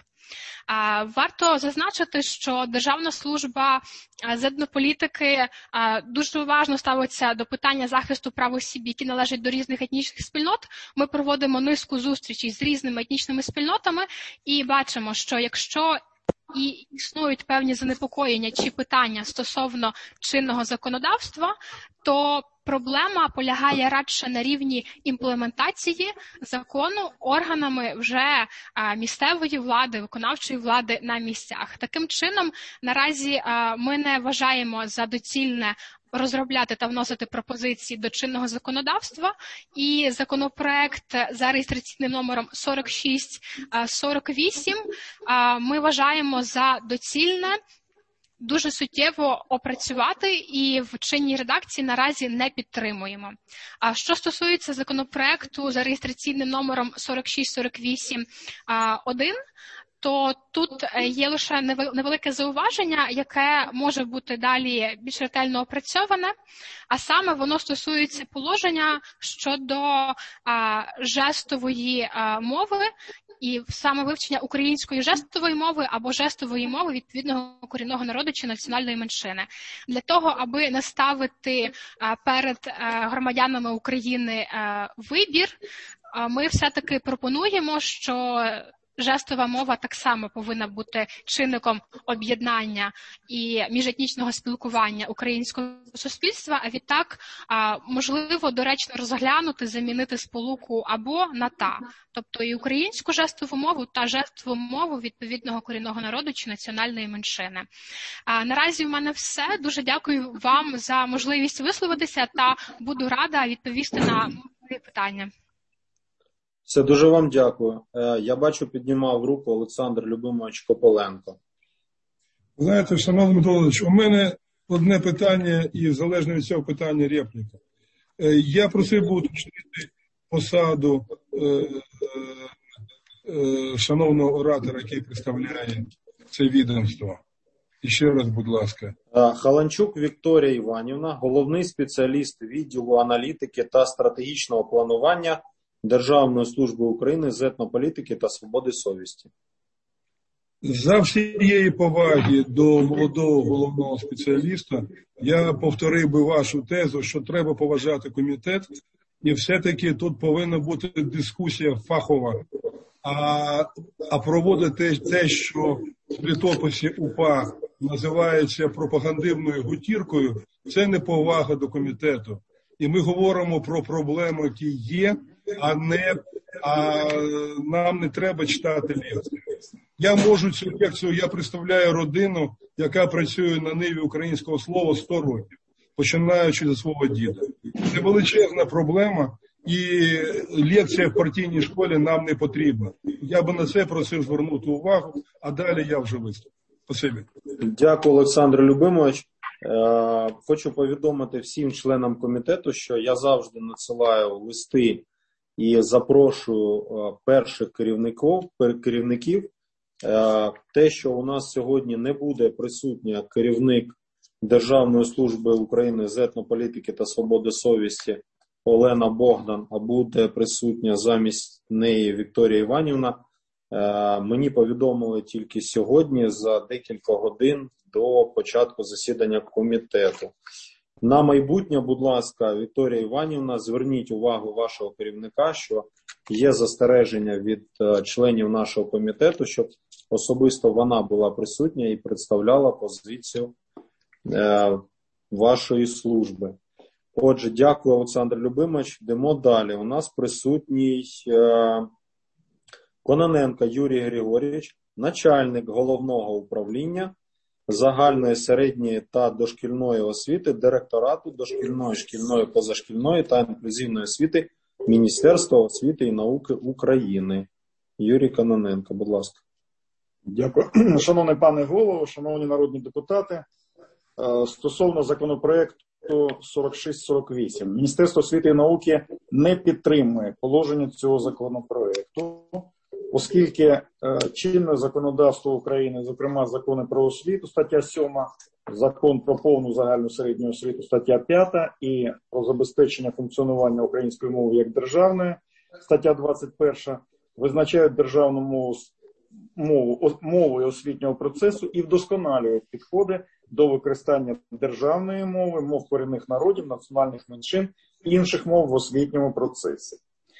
Варто зазначити, що Державна служба з етнополітики дуже уважно ставиться до питання захисту прав осіб, які належать до різних етнічних спільнот. Ми проводимо низку зустрічей з різними етнічними спільнотами і бачимо, що якщо і існують певні занепокоєння чи питання стосовно чинного законодавства, то проблема полягає радше на рівні імплементації закону органами вже а, місцевої влади, виконавчої влади на місцях. Таким чином, наразі а, ми не вважаємо за доцільне розробляти та вносити пропозиції до чинного законодавства, і законопроект за реєстраційним номером сорок шість сорок вісім ми вважаємо за доцільне дуже суттєво опрацювати і в чинній редакції наразі не підтримуємо. А що стосується законопроекту за реєстраційним номером сорок шість сорок вісім один, то тут є лише невелике зауваження, яке може бути далі більш ретельно опрацьоване, а саме воно стосується положення щодо а, жестової а, мови і саме вивчення української жестової мови або жестової мови відповідного корінного народу чи національної меншини. Для того, аби не ставити а, перед а, громадянами України а, вибір, а, ми все-таки пропонуємо, що жестова мова так само повинна бути чинником об'єднання і міжетнічного спілкування українського суспільства, а відтак можливо доречно розглянути, замінити сполуку або на та, тобто і українську жестову мову та жестову мову відповідного корінного народу чи національної меншини. А наразі в мене все. Дуже дякую вам за можливість висловитися та буду рада відповісти на мої питання. Все, дуже вам дякую. Я бачу, піднімав руку Олександр Любимович Кополенко. Знаєте, шановний Дмитро Володимирович, у мене одне питання і залежно від цього питання репліка. Я просив би уточнити посаду е, е, шановного оратора, який представляє це відомство. І ще раз, будь ласка. Халанчук Вікторія Іванівна, головний спеціаліст відділу аналітики та стратегічного планування Державної служби України з етнополітики та свободи совісті. За всієї поваги до молодого головного спеціаліста, я повторив би вашу тезу, що треба поважати комітет, і все-таки тут повинна бути дискусія фахова, а, а проводити те, що в літописі УПА називається пропагандивною гутіркою, це неповага до комітету. І ми говоримо про проблеми, які є, а не а нам не треба читати лекції. Я можу цю лекцію, я представляю родину, яка працює на ниві українського слова сто років, починаючи зі свого діда. Це величезна проблема, і лекція в партійній школі нам не потрібна. Я би на це просив звернути увагу, а далі я вже виступлю. Спасибі. Дякую, Олександр Любимович. Хочу повідомити всім членам комітету, що я завжди надсилаю листи і запрошую перших керівників, керівників. Те, що у нас сьогодні не буде присутня керівник Державної служби України з етнополітики та свободи совісті Олена Богдан, а буде присутня замість неї Вікторія Іванівна, мені повідомили тільки сьогодні за декілька годин до початку засідання комітету. На майбутнє, будь ласка, Вікторія Іванівна, зверніть увагу вашого керівника, що є застереження від членів нашого комітету, щоб особисто вона була присутня і представляла позицію е, вашої служби. Отже, дякую, Олександр Любимович. Йдемо далі. У нас присутній е, Кононенко Юрій Григорійович, начальник головного управління загальної, середньої та дошкільної освіти Директорату дошкільної, шкільної, позашкільної та інклюзивної освіти Міністерства освіти і науки України. Юрій Кононенко, будь ласка. Дякую. Шановний пане голово, шановні народні депутати, стосовно законопроекту сорок шість сорок вісім. Міністерство освіти і науки не підтримує положення цього законопроекту, оскільки чинне законодавство України, зокрема закони про освіту, стаття сьома, закон про повну загальну середню освіту, стаття п'ята, і про забезпечення функціонування української мови як державної, стаття двадцять перша, визначають державну мову, мову мовою освітнього процесу і вдосконалюють підходи до використання державної мови, мов корінних народів, національних меншин і інших мов в освітньому процесі.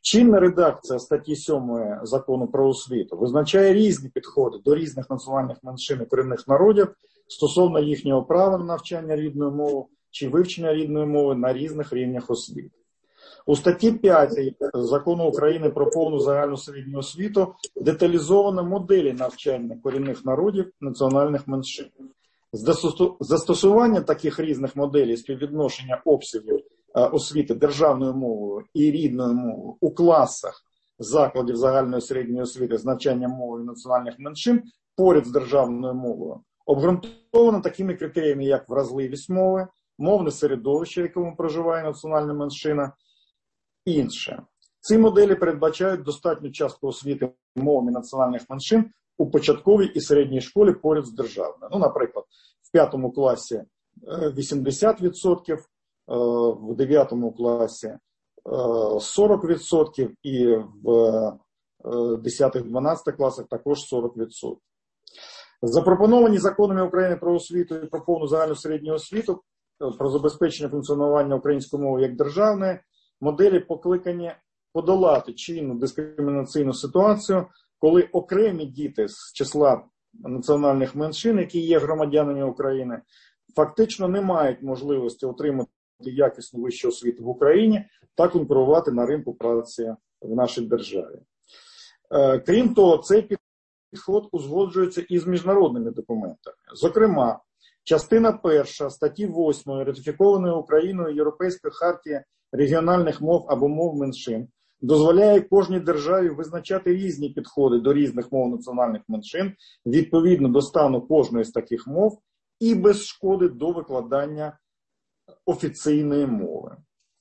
Чинна редакція статті сьомої Закону про освіту визначає різні підходи до різних національних меншин і корінних народів стосовно їхнього права на навчання рідною мовою чи вивчення рідної мови на різних рівнях освіти. У статті п'ятій Закону України про повну загальну середню освіту деталізовано моделі навчання корінних народів національних меншин. Застосування таких різних моделей співвідношення обсягів освіти державною мовою і рідною мовою у класах закладів загальної середньої освіти з навчанням мовою національних меншин поряд з державною мовою обґрунтовано такими критеріями, як вразливість мови, мовне середовище, в якому проживає національна меншина, інше. Ці моделі передбачають достатню частку освіти мовами національних меншин у початковій і середній школі поряд з державною. Ну, наприклад, в п'ятому класі вісімдесят відсотків, в дев'ятому класі сорок відсотків і в десятих-дванадцятих класах також сорок відсотків. Запропоновані законами України про освіту і про повну загальну середню освіту, про забезпечення функціонування української мови як державної, моделі покликані подолати чинну дискримінаційну ситуацію, коли окремі діти з числа національних меншин, які є громадянами України, фактично не мають можливості отримати якісну вищу освіту в Україні та конкурувати на ринку праці в нашій державі. Крім того, цей підход узгоджується із міжнародними документами. Зокрема, частина перша статті восьмої ратифікованої Україною Європейської хартії регіональних мов або мов меншин дозволяє кожній державі визначати різні підходи до різних мов національних меншин відповідно до стану кожної з таких мов і без шкоди до викладання офіційної мови.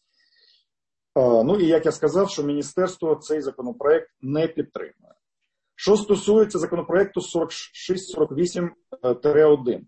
Ну і як я сказав, що міністерство цей законопроект не підтримує. Що стосується законопроекту сорок шість сорок вісім один.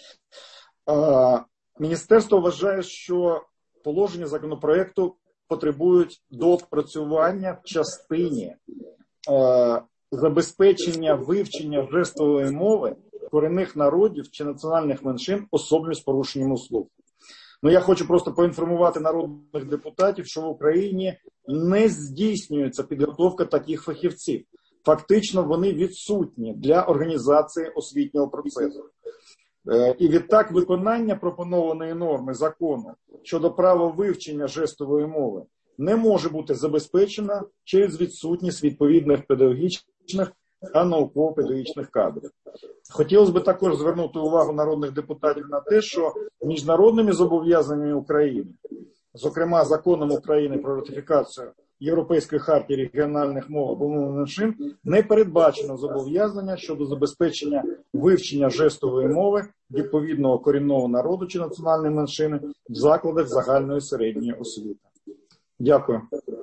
Міністерство вважає, що положення законопроекту потребують доопрацювання в частині забезпечення вивчення жестової мови корінних народів чи національних меншин особами з порушенням слуху. Ну, я хочу просто поінформувати народних депутатів, що в Україні не здійснюється підготовка таких фахівців. Фактично вони відсутні для організації освітнього процесу. І відтак виконання пропонованої норми закону щодо права вивчення жестової мови не може бути забезпечено через відсутність відповідних педагогічних та науково-педагогічних кадрів. Хотілося б також звернути увагу народних депутатів на те, що міжнародними зобов'язаннями України, зокрема законом України про ратифікацію Європейської хартії регіональних мов або мов меншин, не передбачено зобов'язання щодо забезпечення вивчення жестової мови відповідного корінного народу чи національної меншини в закладах загальної середньої освіти. Дякую.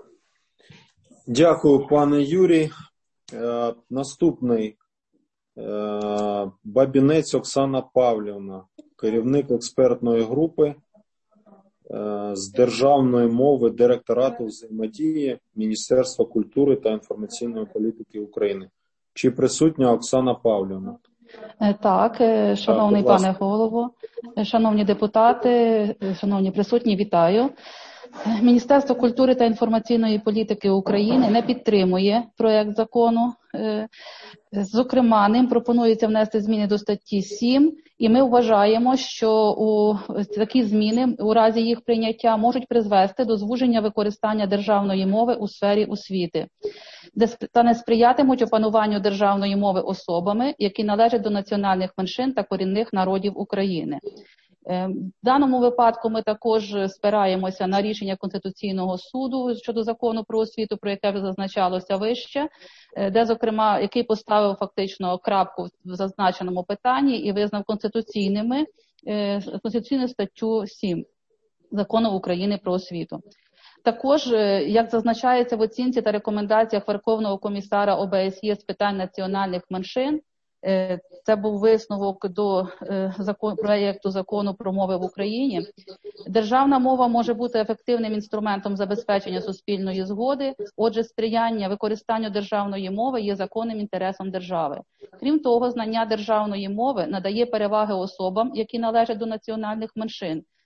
Дякую, пане Юрій. Е, наступний е, Бабінець Оксана Павлівна, керівник експертної групи е, з державної мови Директорату взаємодії Міністерства культури та інформаційної політики України. Чи присутня Оксана Павлівна? Так, шановний так, пане голово, шановні депутати, шановні присутні, вітаю. Міністерство культури та інформаційної політики України не підтримує проект закону. Зокрема, ним пропонується внести зміни до статті сім, і ми вважаємо, що у такі зміни у разі їх прийняття можуть призвести до звуження використання державної мови у сфері освіти, та не сприятимуть опануванню державної мови особами, які належать до національних меншин та корінних народів України. В даному випадку ми також спираємося на рішення Конституційного суду щодо закону про освіту, про яке зазначалося вище, де, зокрема, який поставив фактично крапку в зазначеному питанні і визнав конституційними конституційну статтю сім закону України про освіту. Також, як зазначається в оцінці та рекомендаціях Верховного комісара О Б С Є з питань національних меншин, це був висновок до закон, проєкту закону про мови в Україні. Державна мова може бути ефективним інструментом забезпечення суспільної згоди, отже, сприяння використанню державної мови є законним інтересом держави. Крім того, знання державної мови надає переваги особам, які належать до національних меншин,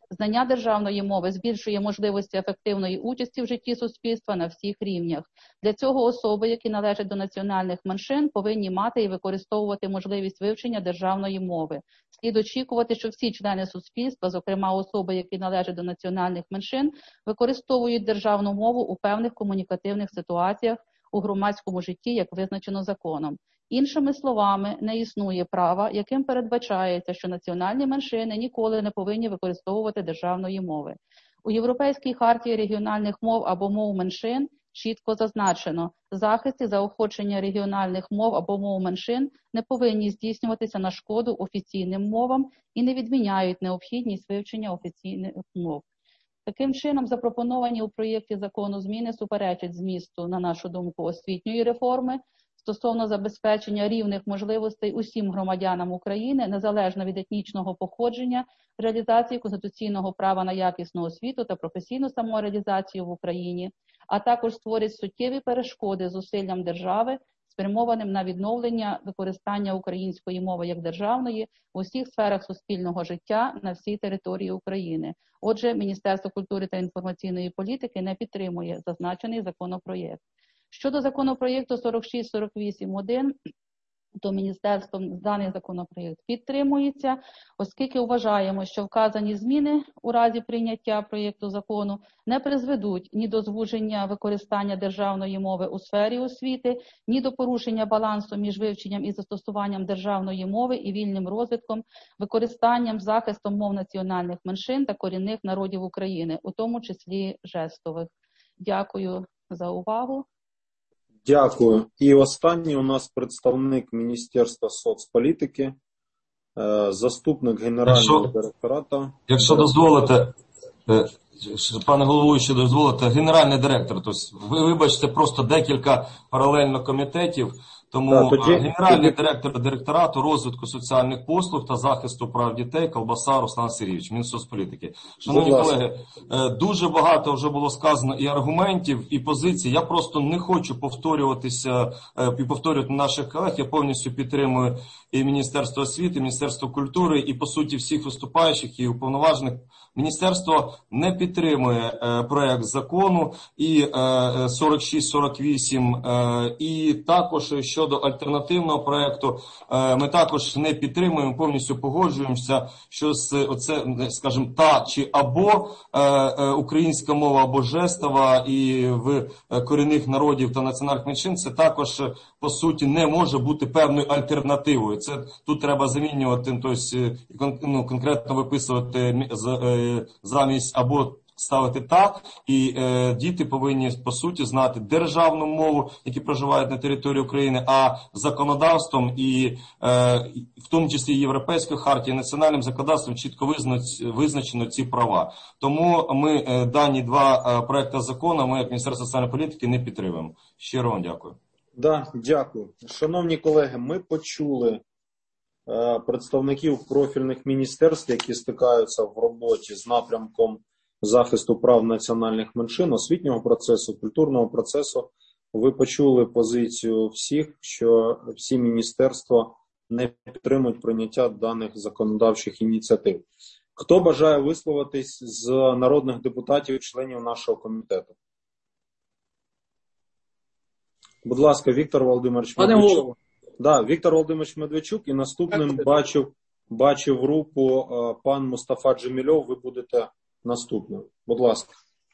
Знання державної мови збільшує можливості ефективної участі в житті суспільства на всіх рівнях. Для цього особи, які належать до національних меншин, повинні мати і використовувати можливість вивчення державної мови. Слід очікувати, що всі члени суспільства, зокрема особи, які належать до національних меншин, використовують державну мову у певних комунікативних ситуаціях у громадському житті, як визначено законом. Іншими словами, не існує права, яким передбачається, що національні меншини ніколи не повинні використовувати державної мови. У Європейській хартії регіональних мов або мов меншин чітко зазначено, захист і заохочення регіональних мов або мов меншин не повинні здійснюватися на шкоду офіційним мовам і не відміняють необхідність вивчення офіційних мов. Таким чином, запропоновані у проєкті закону зміни суперечать змісту, на нашу думку, освітньої реформи стосовно забезпечення рівних можливостей усім громадянам України, незалежно від етнічного походження, реалізації конституційного права на якісну освіту та професійну самореалізацію в Україні, а також створять суттєві перешкоди зусиллям держави, спрямованим на відновлення використання української мови як державної в усіх сферах суспільного життя на всій території України. Отже, Міністерство культури та інформаційної політики не підтримує зазначений законопроєкт. Щодо законопроєкту сорок шість сорок вісім один, то міністерством даний законопроєкт підтримується, оскільки вважаємо, що вказані зміни у разі прийняття проєкту закону не призведуть ні до звуження використання державної мови у сфері освіти, ні до порушення балансу між вивченням і застосуванням державної мови і вільним розвитком, використанням, захистом мов національних меншин та корінних народів України, у тому числі жестових. Дякую за увагу. Дякую. І останній у нас представник Міністерства соцполітики, заступник генерального якщо, директората. Якщо дозволите, пане головуючий, дозволите, генеральний директор, тобто ви вибачте просто декілька паралельно комітетів, тому да, тоді, генеральний тоді... директор директорату розвитку соціальних послуг та захисту прав дітей Колбаса Руслан Сергійович, Мінсоцполітики. Шановні колеги, дуже багато вже було сказано і аргументів, і позицій. Я просто не хочу повторюватися і повторювати наших колег. Я повністю підтримую і Міністерство освіти, і Міністерство культури, і по суті всіх виступаючих, і уповноважених. Міністерство не підтримує е, проект закону і е, сорок шість сорок вісім, е, і також щодо альтернативного проекту е, ми також не підтримуємо, повністю погоджуємося, що з оце, скажімо, та чи або е, е, українська мова, або жестова і в корінних народів та національних меншин, це також по суті не може бути певною альтернативою. Це тут треба замінювати, тобто, ну, конкретно виписувати з замість або ставити так, і е, діти повинні, по суті, знати державну мову, які проживають на території України, а законодавством і е, в тому числі Європейською хартією, національним законодавством чітко визнач, визначено ці права. Тому ми е, дані два е, проекти закону, ми як Міністерство соціальної політики не підтримуємо. Щиро вам дякую. Да, дякую. Шановні колеги, ми почули представників профільних міністерств, які стикаються в роботі з напрямком захисту прав національних меншин, освітнього процесу, культурного процесу. Ви почули позицію всіх, що всі міністерства не підтримують прийняття даних законодавчих ініціатив. Хто бажає висловитись з народних депутатів, членів нашого комітету? Будь ласка, Віктор Володимирович Медведчук. Да, Віктор Володимирович Медведчук, і наступним бачив, бачив руку е, пан Мустафа Джемільов, ви будете наступним. Будь ласка.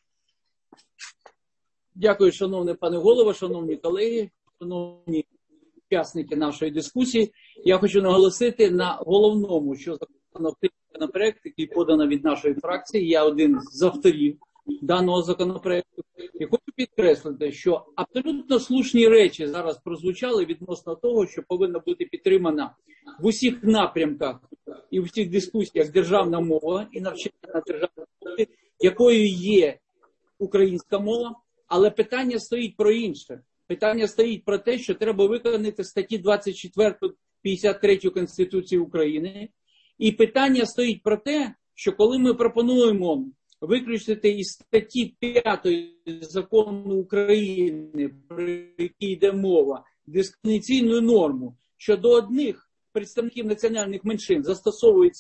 Дякую, шановний пане голово, шановні колеги, шановні учасники нашої дискусії. Я хочу наголосити на головному, що законопроект, який подано від нашої фракції, я один з авторів даного законопроекту. І хочу підкреслити, що абсолютно слушні речі зараз прозвучали відносно того, що повинна бути підтримана в усіх напрямках і в усіх дискусіях державна мова і навчання на державній мові, якою є українська мова, але питання стоїть про інше. Питання стоїть про те, що треба виконати статті двадцять четверту п'ятдесят третю Конституції України. І питання стоїть про те, що коли ми пропонуємо виключити із статті п'ятої закону України, про який йде мова, дискримінаційну норму, що до одних представників національних меншин застосовується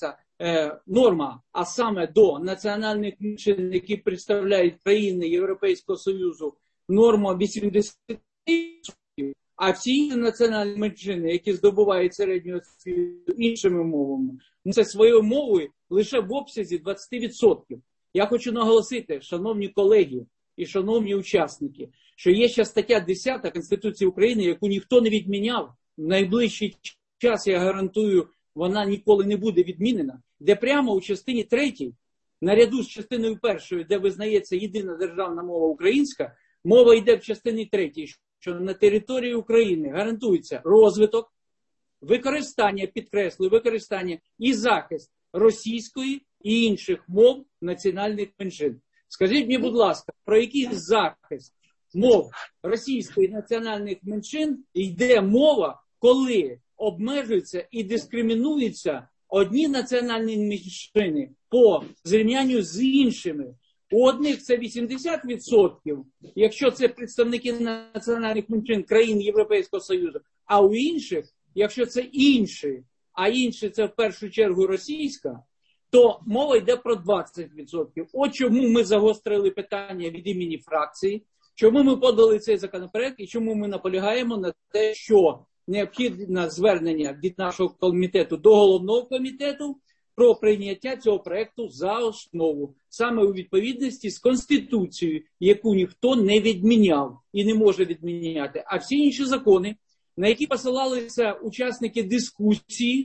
е, норма, а саме до національних меншин, які представляють країни Європейського Союзу, норма вісімдесят відсотків, а всі національні меншини, які здобувають середню освіту іншими мовами, це своєю мовою лише в обсязі двадцять відсотків. Я хочу наголосити, шановні колеги і шановні учасники, що є ще стаття десята Конституції України, яку ніхто не відміняв. В найближчий час, я гарантую, вона ніколи не буде відмінена, де прямо у частині третій, наряду з частиною першою, де визнається єдина державна мова українська, мова йде в частині третій, що на території України гарантується розвиток, використання, підкреслюю, використання і захист російської і інших мов національних меншин. Скажіть мені, будь ласка, про який захист мов російської національних меншин йде мова, коли обмежуються і дискримінуються одні національні меншини по зрівнянню з іншими? У одних це вісімдесят відсотків, якщо це представники національних меншин країн Європейського Союзу, а у інших, якщо це інші, а інші це в першу чергу російська, то мова йде про двадцять відсотків. От чому ми загострили питання від імені фракції, чому ми подали цей законопроект і чому ми наполягаємо на те, що необхідне звернення від нашого комітету до головного комітету про прийняття цього проекту за основу, саме у відповідності з Конституцією, яку ніхто не відміняв і не може відміняти. А всі інші закони, на які посилалися учасники дискусії,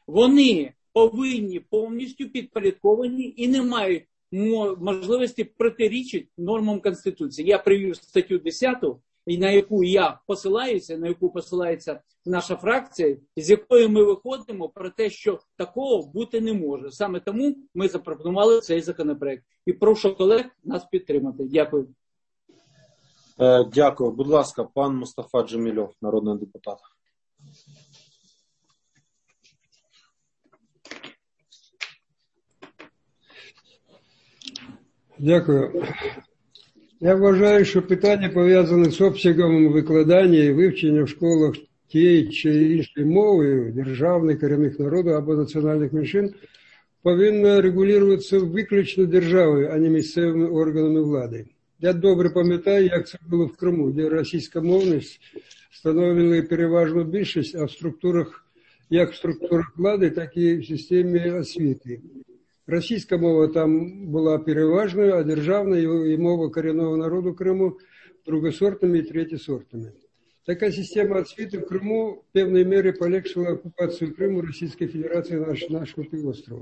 вони повинні повністю підпорядковані і не мають можливості протирічити нормам Конституції. Я привів статтю десяту, і на яку я посилаюся, на яку посилається наша фракція, з якою ми виходимо про те, що такого бути не може. Саме тому ми запропонували цей законопроект. І прошу колег нас підтримати. Дякую. Дякую. Будь ласка, пан Мустафа Джемільов, народний депутат. Дякую. Я вважаю, що питання, пов'язане з обсягом викладання і вивчення в школах тієї чи іншої мови, державних, корінних народів або національних меншин, повинно регулюватися виключно державою, а не місцевими органами влади. Я добре пам'ятаю, як це було в Криму, де російськомовність становила переважну більшість, а в структурах, як в структурах влади, так і в системі освіти. Російська мова там була переважною, а державна і мова корінного народу Криму другосортними і третєсортними. Така система освіти в Криму в певній мірі полегшила окупацію Криму Російської Федерації наш, нашого півострова.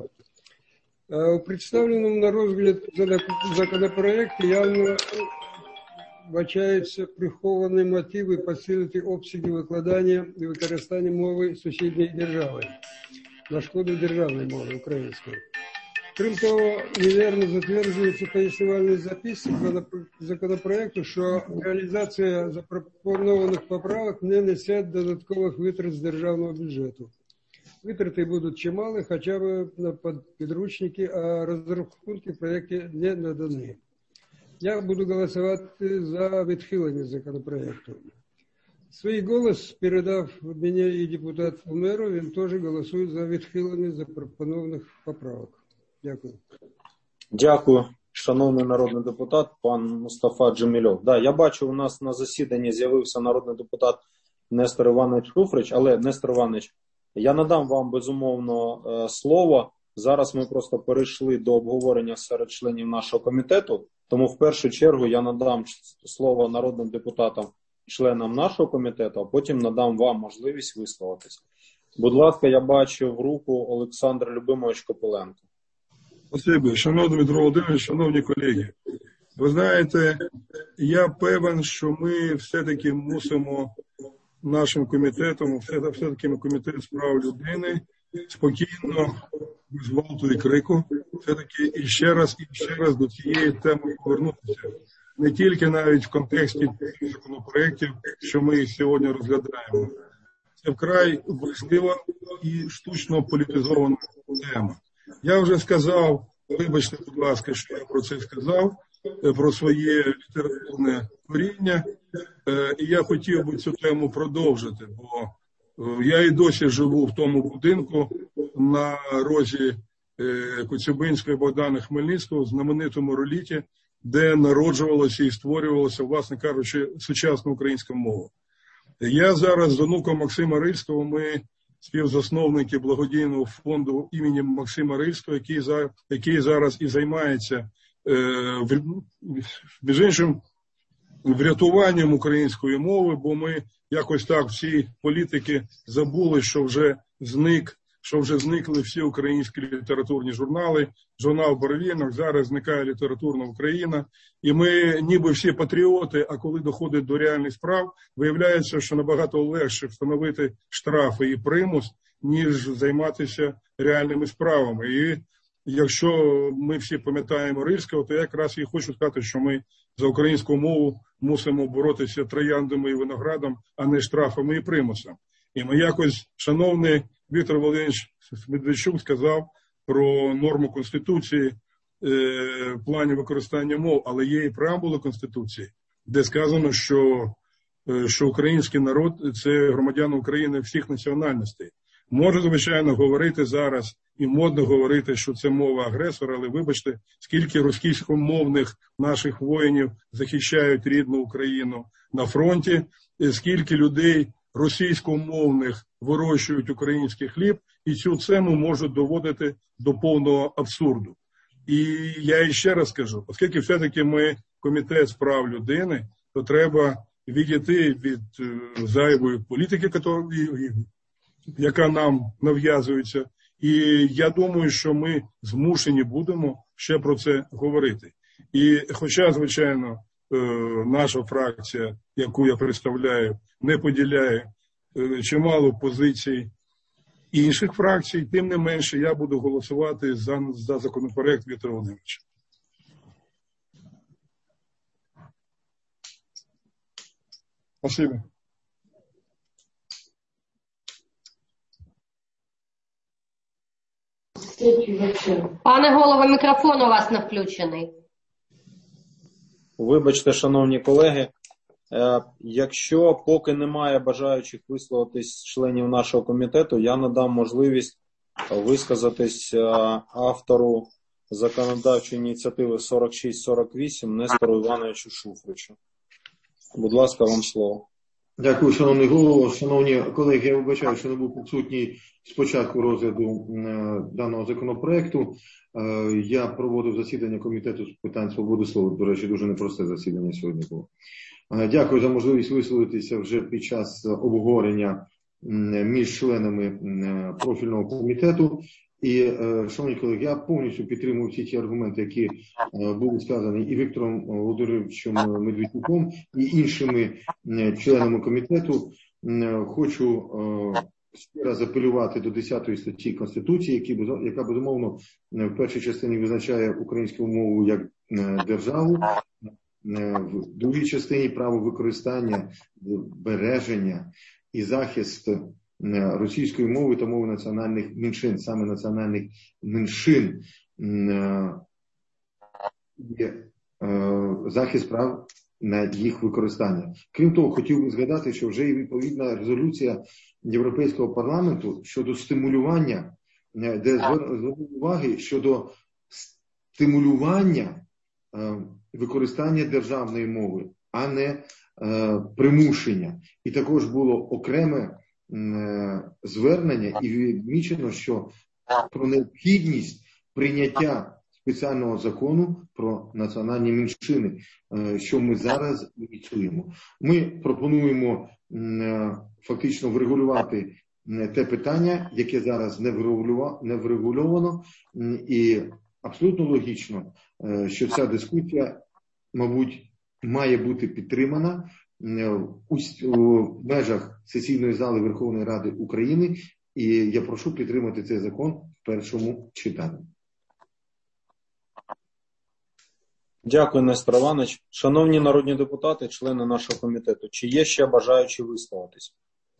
У представленому на розгляд законопроекту явно вбачаються приховані мотиви посилити обсяги викладання і використання мови сусідньої держави на шкоду державної мови української. Крім того, невірно затверджується пояснювальний запис законопроекту, що реалізація запропонованих поправок не несе додаткових витрат з державного бюджету. Витрати будуть чималі, хоча б на підручники, а розрахунки в проєкті не надані. Я буду голосувати за відхилення законопроекту. Свій голос передав мені і депутат Умеров, він теж голосує за відхилення запропонованих поправок. Дякую. Дякую, шановний народний депутат, пан Мустафа Джемільов. Да, я бачу, у нас на засіданні з'явився народний депутат Нестор Іванович Шуфрич, але, Нестор Іванович, я надам вам, безумовно, слово. Зараз ми просто перейшли до обговорення серед членів нашого комітету, тому в першу чергу я надам слово народним депутатам, членам нашого комітету, а потім надам вам можливість висловитися. Будь ласка, я бачу в руку Олександр Любимович Копиленко. Спасибо. Шановний Дмитро Володимирович, шановні колеги. Ви знаєте, я певен, що ми все-таки мусимо нашим комітетом, все-таки комітет з прав людини, спокійно, без гвалту і крику, все-таки і ще раз, і ще раз до цієї теми повернутися. Не тільки навіть в контексті законопроєктів, що ми сьогодні розглядаємо. Це вкрай важлива і штучно політизована тема. Я вже сказав, вибачте, будь ласка, що я про це сказав, про своє літературне коріння, і я хотів би цю тему продовжити, бо я і досі живу в тому будинку на розі Коцюбинського і Богдана Хмельницького в знаменитому роліті, де народжувалося і створювалося, власне кажучи, сучасна українська мова. Я зараз з онуком Максима Рильського, ми співзасновники благодійного фонду імені Максима Рильського, який, за, який зараз і займається, е, між іншим, врятуванням української мови, бо ми якось так всі політики забули, що вже зник, що вже зникли всі українські літературні журнали, журнал «Боровінок», зараз зникає літературна Україна, і ми ніби всі патріоти, а коли доходить до реальних справ, виявляється, що набагато легше встановити штрафи і примус, ніж займатися реальними справами. І якщо ми всі пам'ятаємо Рильського, то я якраз і хочу сказати, що ми за українську мову мусимо боротися трояндами і виноградом, а не штрафами і примусом. І ми якось, шановний Віктор Володимирович Медведчук сказав про норму Конституції е, в плані використання мов, але є і преамбула Конституції, де сказано, що, е, що український народ – це громадяни України всіх національностей. Може, звичайно, говорити зараз і модно говорити, що це мова агресора, але вибачте, скільки російськомовних наших воїнів захищають рідну Україну на фронті, скільки людей російськомовних вирощують український хліб, і цю ціну можуть доводити до повного абсурду. І я ще раз скажу, оскільки все-таки ми комітет з прав людини, то треба відійти від зайвої політики, яка нам нав'язується. І я думаю, що ми змушені будемо ще про це говорити. І хоча, звичайно, наша фракція, яку я представляю, не поділяє чимало позицій інших фракцій, тим не менше я буду голосувати за, за законопроект Віктора Володимировича. Спасибо. Пане голово, мікрофон у вас не включений. Вибачте, шановні колеги, якщо поки немає бажаючих висловитись членів нашого комітету, я надам можливість висказатись автору законодавчої ініціативи сорок шість сорок вісім Нестору Івановичу Шуфричу. Будь ласка, вам слово. Дякую, шановний голово. Шановні колеги, я вибачаю, що не був присутній з початку розгляду даного законопроекту. Я проводив засідання комітету з питань свободи слова. До речі, дуже непросте засідання сьогодні було. Дякую за можливість висловитися вже під час обговорення між членами профільного комітету. І, шановні колеги, я повністю підтримую всі ті аргументи, які були сказані і Віктором Володимировичем Медведчуком, і іншими членами комітету. Хочу ще раз апелювати до десятої статті Конституції, яка, безумовно, в першій частині визначає українську мову як державу, в другій частині право використання, береження і захист російської мови та мови національних меншин, саме національних меншин, є захист прав на їх використання. Крім того, хотів би згадати, що вже є відповідна резолюція Європейського парламенту щодо стимулювання, де звернув уваги щодо стимулювання використання державної мови, а не примушення. І також було окреме звернення і відмічено, що про необхідність прийняття спеціального закону про національні меншини, що ми зараз ініціюємо. Ми пропонуємо фактично врегулювати те питання, яке зараз не врегульовано, і абсолютно логічно, що ця дискусія, мабуть, має бути підтримана у межах сесійної зали Верховної Ради України, і я прошу підтримати цей закон в першому читанні. Дякую, Нестор Іванович. Шановні народні депутати, члени нашого комітету, чи є ще бажаючі висловитись?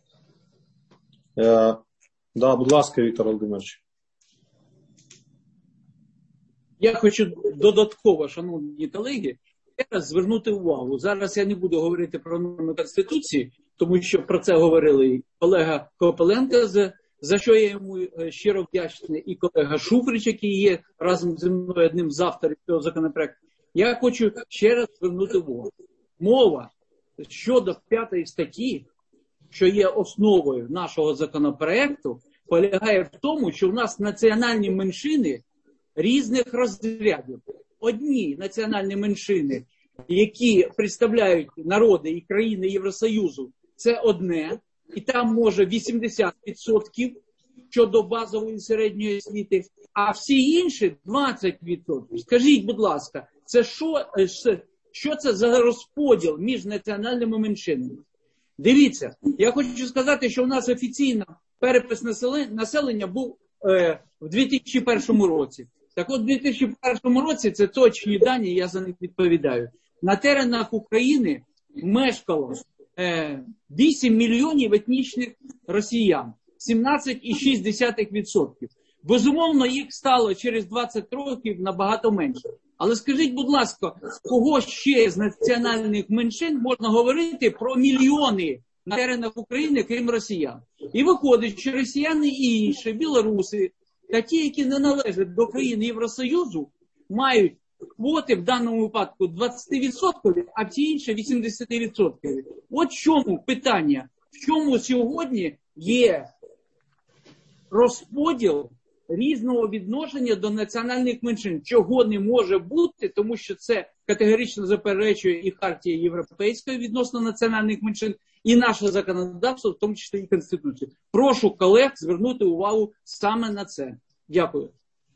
Е, да, будь ласка, Віктор Володимирович. Я хочу додатково, шановні колеги, зараз звернути увагу. Зараз я не буду говорити про норми Конституції, тому що про це говорили колега Копиленко з за що я йому щиро вдячний, і колега Шуфрич, який є разом зі мною одним з авторів цього законопроекту. Я хочу ще раз звернути увагу. Мова щодо п'ятої статті, що є основою нашого законопроекту, полягає в тому, що в нас національні меншини різних розрядів. Одні національні меншини, які представляють народи і країни Євросоюзу, це одне, і там може вісімдесят відсотків щодо базової середньої освіти, а всі інші двадцять відсотків. Скажіть, будь ласка, це що, що це за розподіл між національними меншинами? Дивіться, я хочу сказати, що у нас офіційно перепис населення був е, в дві тисячі першому році. Так от, у дві тисячі першому році, це точні дані, я за них відповідаю, на теренах України мешкало е, вісім мільйонів етнічних росіян, сімнадцять цілих шість десятих відсотка. Безумовно, їх стало через двадцять років набагато менше. Але скажіть, будь ласка, кого ще з національних меншин можна говорити про мільйони на теренах України, крім росіян? І виходить, що росіяни і інші, білоруси, та ті, які не належать до країн Євросоюзу, мають квоти в даному випадку двадцять відсотків, а всі інші вісімдесят відсотків. От в чому питання, в чому сьогодні є розподіл різного відношення до національних меншин, чого не може бути, тому що це категорично заперечує і Хартія Європейської відносно національних меншин, і наше законодавство, в тому числі і Конституція. Прошу колег звернути увагу саме на це. Дякую.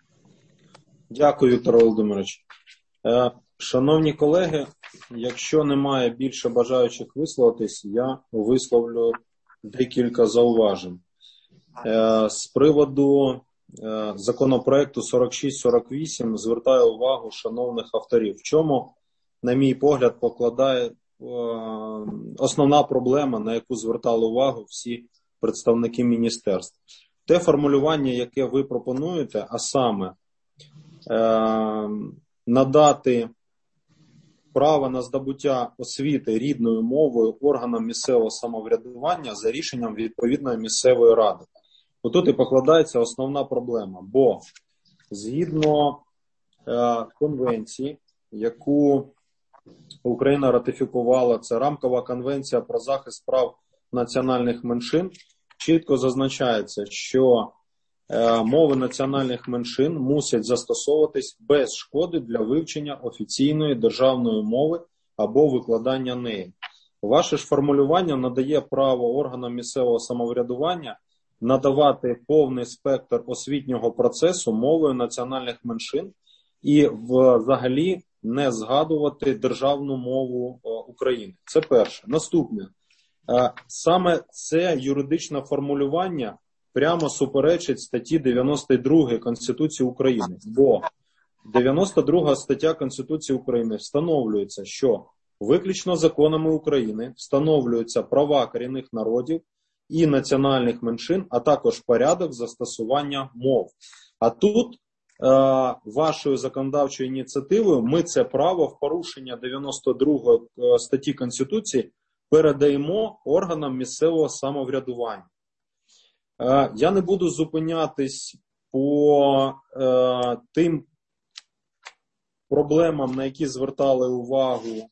Дякую, Віктор Володимирович. Шановні колеги, якщо немає більше бажаючих висловитись, я висловлю декілька зауважень. З приводу законопроекту сорок шість сорок вісім звертаю увагу шановних авторів. В чому, на мій погляд, покладає основна проблема, на яку звертали увагу всі представники міністерств. Те формулювання, яке ви пропонуєте, а саме надати право на здобуття освіти рідною мовою органам місцевого самоврядування за рішенням відповідної місцевої ради. Отут і покладається основна проблема, бо згідно е, конвенції, яку Україна ратифікувала, це рамкова конвенція про захист прав національних меншин, чітко зазначається, що е, мови національних меншин мусять застосовуватись без шкоди для вивчення офіційної державної мови або викладання неї. Ваше ж формулювання надає право органам місцевого самоврядування надавати повний спектр освітнього процесу мовою національних меншин і взагалі не згадувати державну мову України. Це перше. Наступне. Саме це юридичне формулювання прямо суперечить статті дев'яносто два Конституції України. Бо дев'яносто друга стаття Конституції України встановлюється, що виключно законами України встановлюються права корінних народів і національних меншин, а також порядок застосування мов. А тут е, вашою законодавчою ініціативою ми це право в порушення дев'яносто другої статті Конституції передаємо органам місцевого самоврядування. Е, я не буду зупинятись по е, тим проблемам, на які звертали увагу е,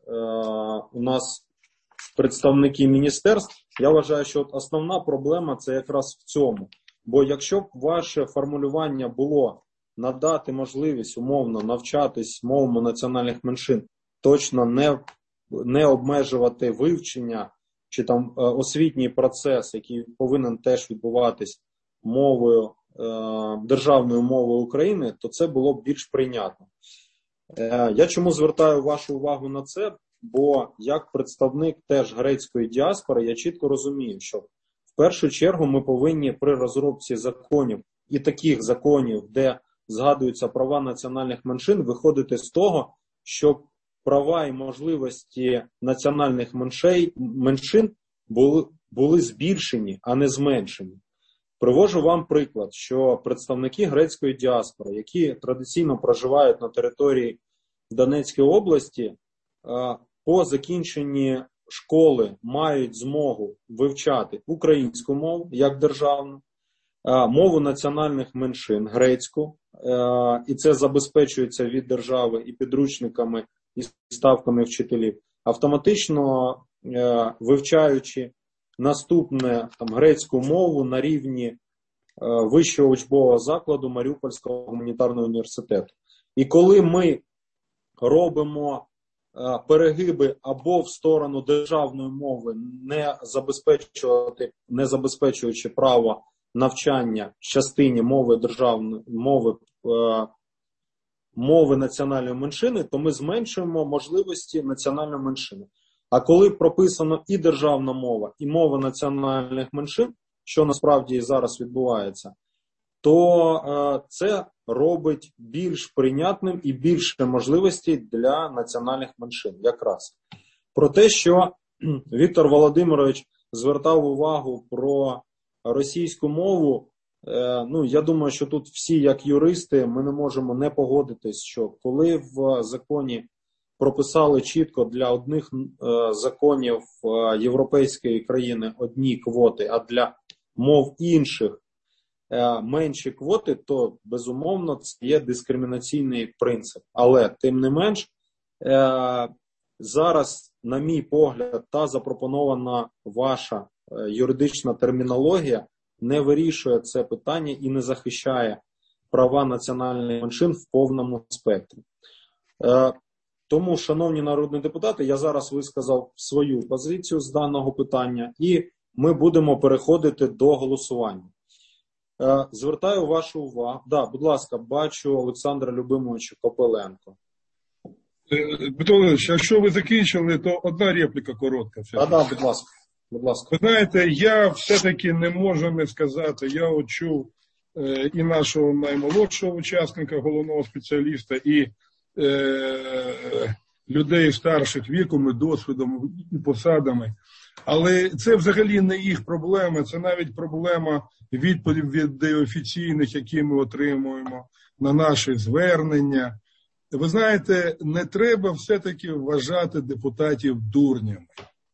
у нас представники міністерств. Я вважаю, що от основна проблема це якраз в цьому. Бо якщо б ваше формулювання було надати можливість умовно навчатись мовами національних меншин, точно не, не обмежувати вивчення чи там освітній процес, який повинен теж відбуватись мовою, державною мовою України, то це було б більш прийнятно. Я чому звертаю вашу увагу на це? Бо як представник теж грецької діаспори, я чітко розумію, що в першу чергу ми повинні при розробці законів і таких законів, де згадуються права національних меншин, виходити з того, щоб права і можливості національних меншей, меншин були, були збільшені, а не зменшені. Привожу вам приклад, що представники грецької діаспори, які традиційно проживають на території Донецької області, по закінченні школи мають змогу вивчати українську мову як державну, мову національних меншин, грецьку, і це забезпечується від держави і підручниками, і ставками вчителів, автоматично вивчаючи наступне там, грецьку мову на рівні вищого учбового закладу Маріупольського гуманітарного університету. І коли ми робимо перегиби або в сторону державної мови, не забезпечувати, не забезпечуючи право навчання в частині мови державної мови, мови національної меншини, то ми зменшуємо можливості національної меншини. А коли прописано і державна мова, і мова національних меншин, що насправді і зараз відбувається, то е, це робить більш прийнятним і більше можливостей для національних меншин якраз. Про те, що Віктор Володимирович звертав увагу про російську мову, е, ну, я думаю, що тут всі, як юристи, ми не можемо не погодитись, що коли в законі прописали чітко для одних е, законів е, європейської країни одні квоти, а для мов інших е, менші квоти, то, безумовно, це є дискримінаційний принцип. Але, тим не менш, е, зараз, на мій погляд, та запропонована ваша е, юридична термінологія не вирішує це питання і не захищає права національних меншин в повному спектрі. Е, Тому, шановні народні депутати, я зараз висказав свою позицію з даного питання, і ми будемо переходити до голосування. Е, звертаю вашу увагу. Да, будь ласка, бачу Олександра Любимовича Копиленко. Петро Володимирович, якщо ви закінчили, то одна репліка коротка. Так, да, будь ласка. Будь ласка. Ви знаєте, я все-таки не можу не сказати, я от чув е, і нашого наймолодшого учасника, головного спеціаліста, і Е, людей старших віком і досвідом і посадами. Але це взагалі не їх проблема, це навіть проблема відповідей від офіційних, які ми отримуємо на наші звернення. Ви знаєте, не треба все-таки вважати депутатів дурнями.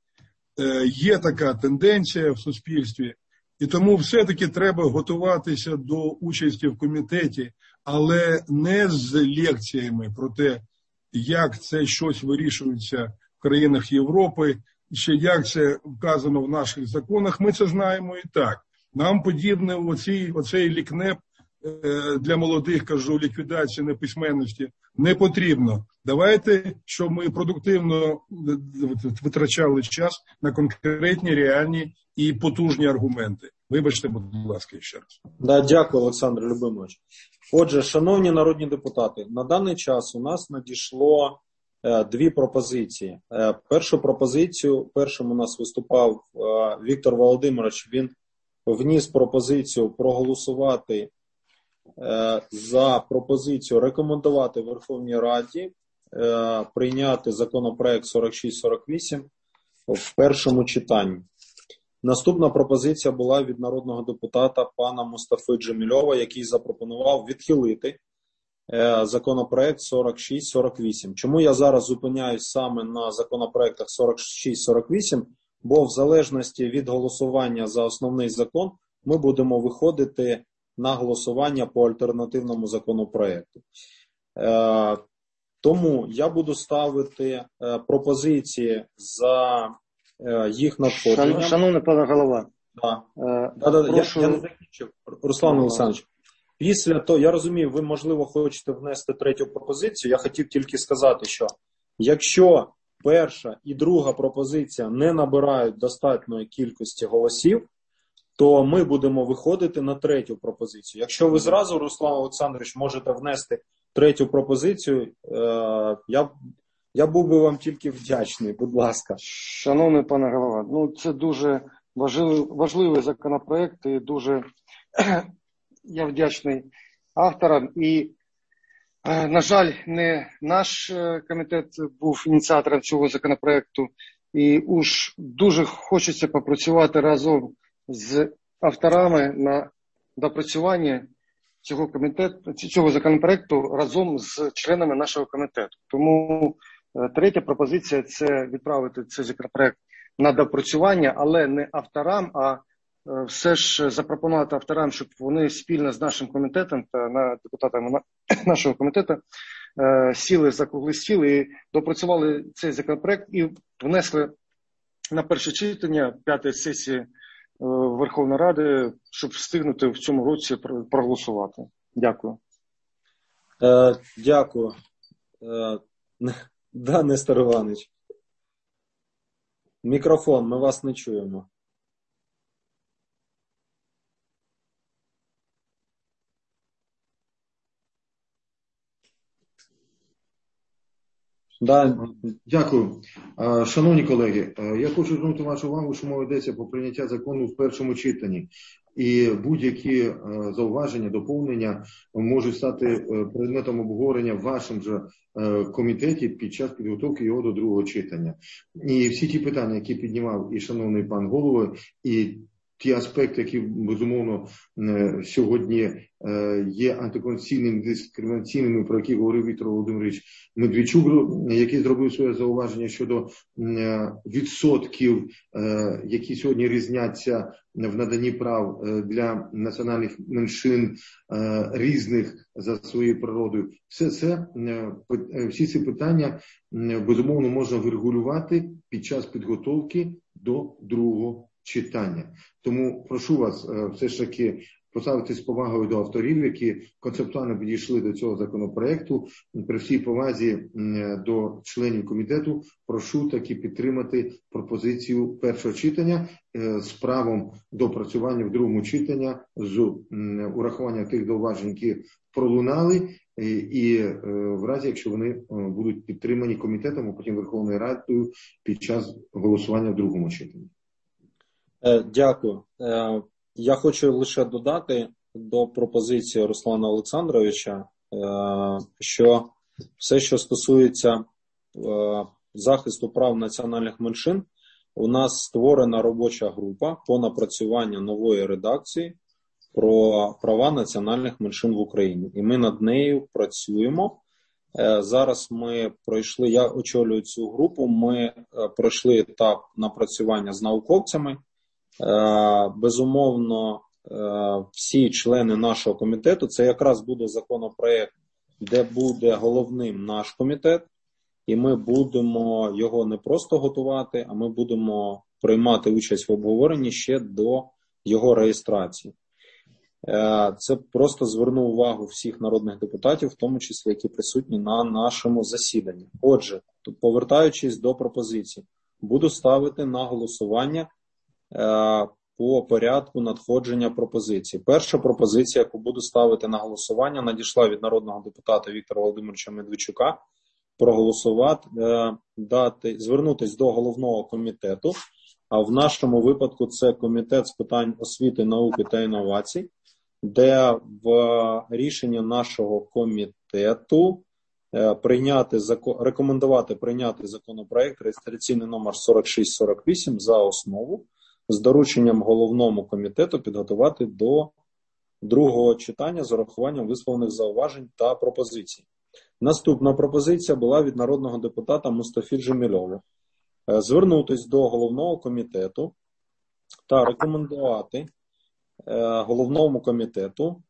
Е, є така тенденція в суспільстві, і тому все-таки треба готуватися до участі в комітеті, але не з лекціями про те, як це щось вирішується в країнах Європи, ще як це вказано в наших законах. Ми це знаємо і так. Нам подібне оцей, оцей лікнеп для молодих, кажу, ліквідації неписьменності не потрібно. Давайте, щоб ми продуктивно витрачали час на конкретні, реальні і потужні аргументи. Вибачте, будь ласка, ще раз. Да, дякую, Олександр Любимович. Отже, шановні народні депутати, на даний час у нас надійшло е, дві пропозиції. Е, першу пропозицію, першим у нас виступав е, Віктор Володимирович, він вніс пропозицію проголосувати е, за пропозицію рекомендувати Верховній Раді е, прийняти законопроект сорок шість сорок вісім в першому читанні. Наступна пропозиція була від народного депутата пана Мустафи Джемільова, який запропонував відхилити е, законопроект сорок шість сорок вісім. Чому я зараз зупиняюсь саме на законопроектах сорок шість сорок вісім? Бо в залежності від голосування за основний закон ми будемо виходити на голосування по альтернативному законопроекту. Е, тому я буду ставити е, пропозиції за їх надходження. Шановний пане голова. Да. Е, да, да, прошу... я, я не закінчив. Руслан Олександрович, після того, я розумію, ви, можливо, хочете внести третю пропозицію. Я хотів тільки сказати, що якщо перша і друга пропозиція не набирають достатньої кількості голосів, то ми будемо виходити на третю пропозицію. Якщо ви зразу, Руслан Олександрович, можете внести третю пропозицію, е, я Я був би вам тільки вдячний, будь ласка. Шановний пане голова, ну це дуже важливий, важливий законопроект і дуже я вдячний авторам. І, на жаль, не наш комітет був ініціатором цього законопроекту. І уж дуже хочеться попрацювати разом з авторами на допрацювання цього комітету, цього законопроекту разом з членами нашого комітету. Тому третя пропозиція – це відправити цей законопроект на допрацювання, але не авторам, а все ж запропонувати авторам, щоб вони спільно з нашим комітетом та депутатами нашого комітету сіли за круглий стіл і допрацювали цей законопроект і внесли на перше читання п'ятої сесії Верховної Ради, щоб встигнути в цьому році проголосувати. Дякую. Е, дякую. Е, да, Нестор Іванович. Мікрофон, ми вас не чуємо. Да. Дякую. Шановні колеги, я хочу звернути вашу увагу, що мова йдеться про прийняття закону в першому читанні. І будь-які зауваження, доповнення можуть стати предметом обговорення в вашому же комітеті під час підготовки його до другого читання. І всі ті питання, які піднімав і шановний пан голово, і ті аспекти, які, безумовно, сьогодні є антиконституційними, дискримінаційними, про які говорив Віктор Володимирович Медведчук, який зробив своє зауваження щодо відсотків, які сьогодні різняться в наданні прав для національних меншин різних за своєю природою. Все це, всі ці питання, безумовно, можна врегулювати під час підготовки до другого читання. Тому прошу вас все ж таки поставитись з повагою до авторів, які концептуально підійшли до цього законопроекту. При всій повазі до членів комітету прошу таки підтримати пропозицію першого читання з правом допрацювання в другому читанні з урахуванням тих зауважень, які пролунали, і в разі, якщо вони будуть підтримані комітетом, а потім Верховною Радою під час голосування в другому читанні. Дякую. Я хочу лише додати до пропозиції Руслана Олександровича, що все, що стосується захисту прав національних меншин, у нас створена робоча група по напрацюванню нової редакції про права національних меншин в Україні. І ми над нею працюємо. Зараз ми пройшли, я очолюю цю групу, ми пройшли етап напрацювання з науковцями. Безумовно, всі члени нашого комітету, це якраз буде законопроект, де буде головним наш комітет, і ми будемо його не просто готувати, а ми будемо приймати участь в обговоренні ще до його реєстрації. Це просто зверну увагу всіх народних депутатів, в тому числі, які присутні на нашому засіданні. Отже, повертаючись до пропозицій, буду ставити на голосування по порядку надходження пропозицій. Перша пропозиція, яку буду ставити на голосування, надійшла від народного депутата Віктора Володимировича Медведчука проголосувати, дати, звернутися до головного комітету, а в нашому випадку це Комітет з питань освіти, науки та інновацій, де в рішенні нашого комітету прийняти, рекомендувати прийняти законопроект реєстраційний номер сорок шість сорок вісім за основу, з дорученням головному комітету підготувати до другого читання з урахуванням висловлених зауважень та пропозицій. Наступна пропозиція була від народного депутата Мустафи Джемілєва. Звернутися до головного комітету та рекомендувати головному комітету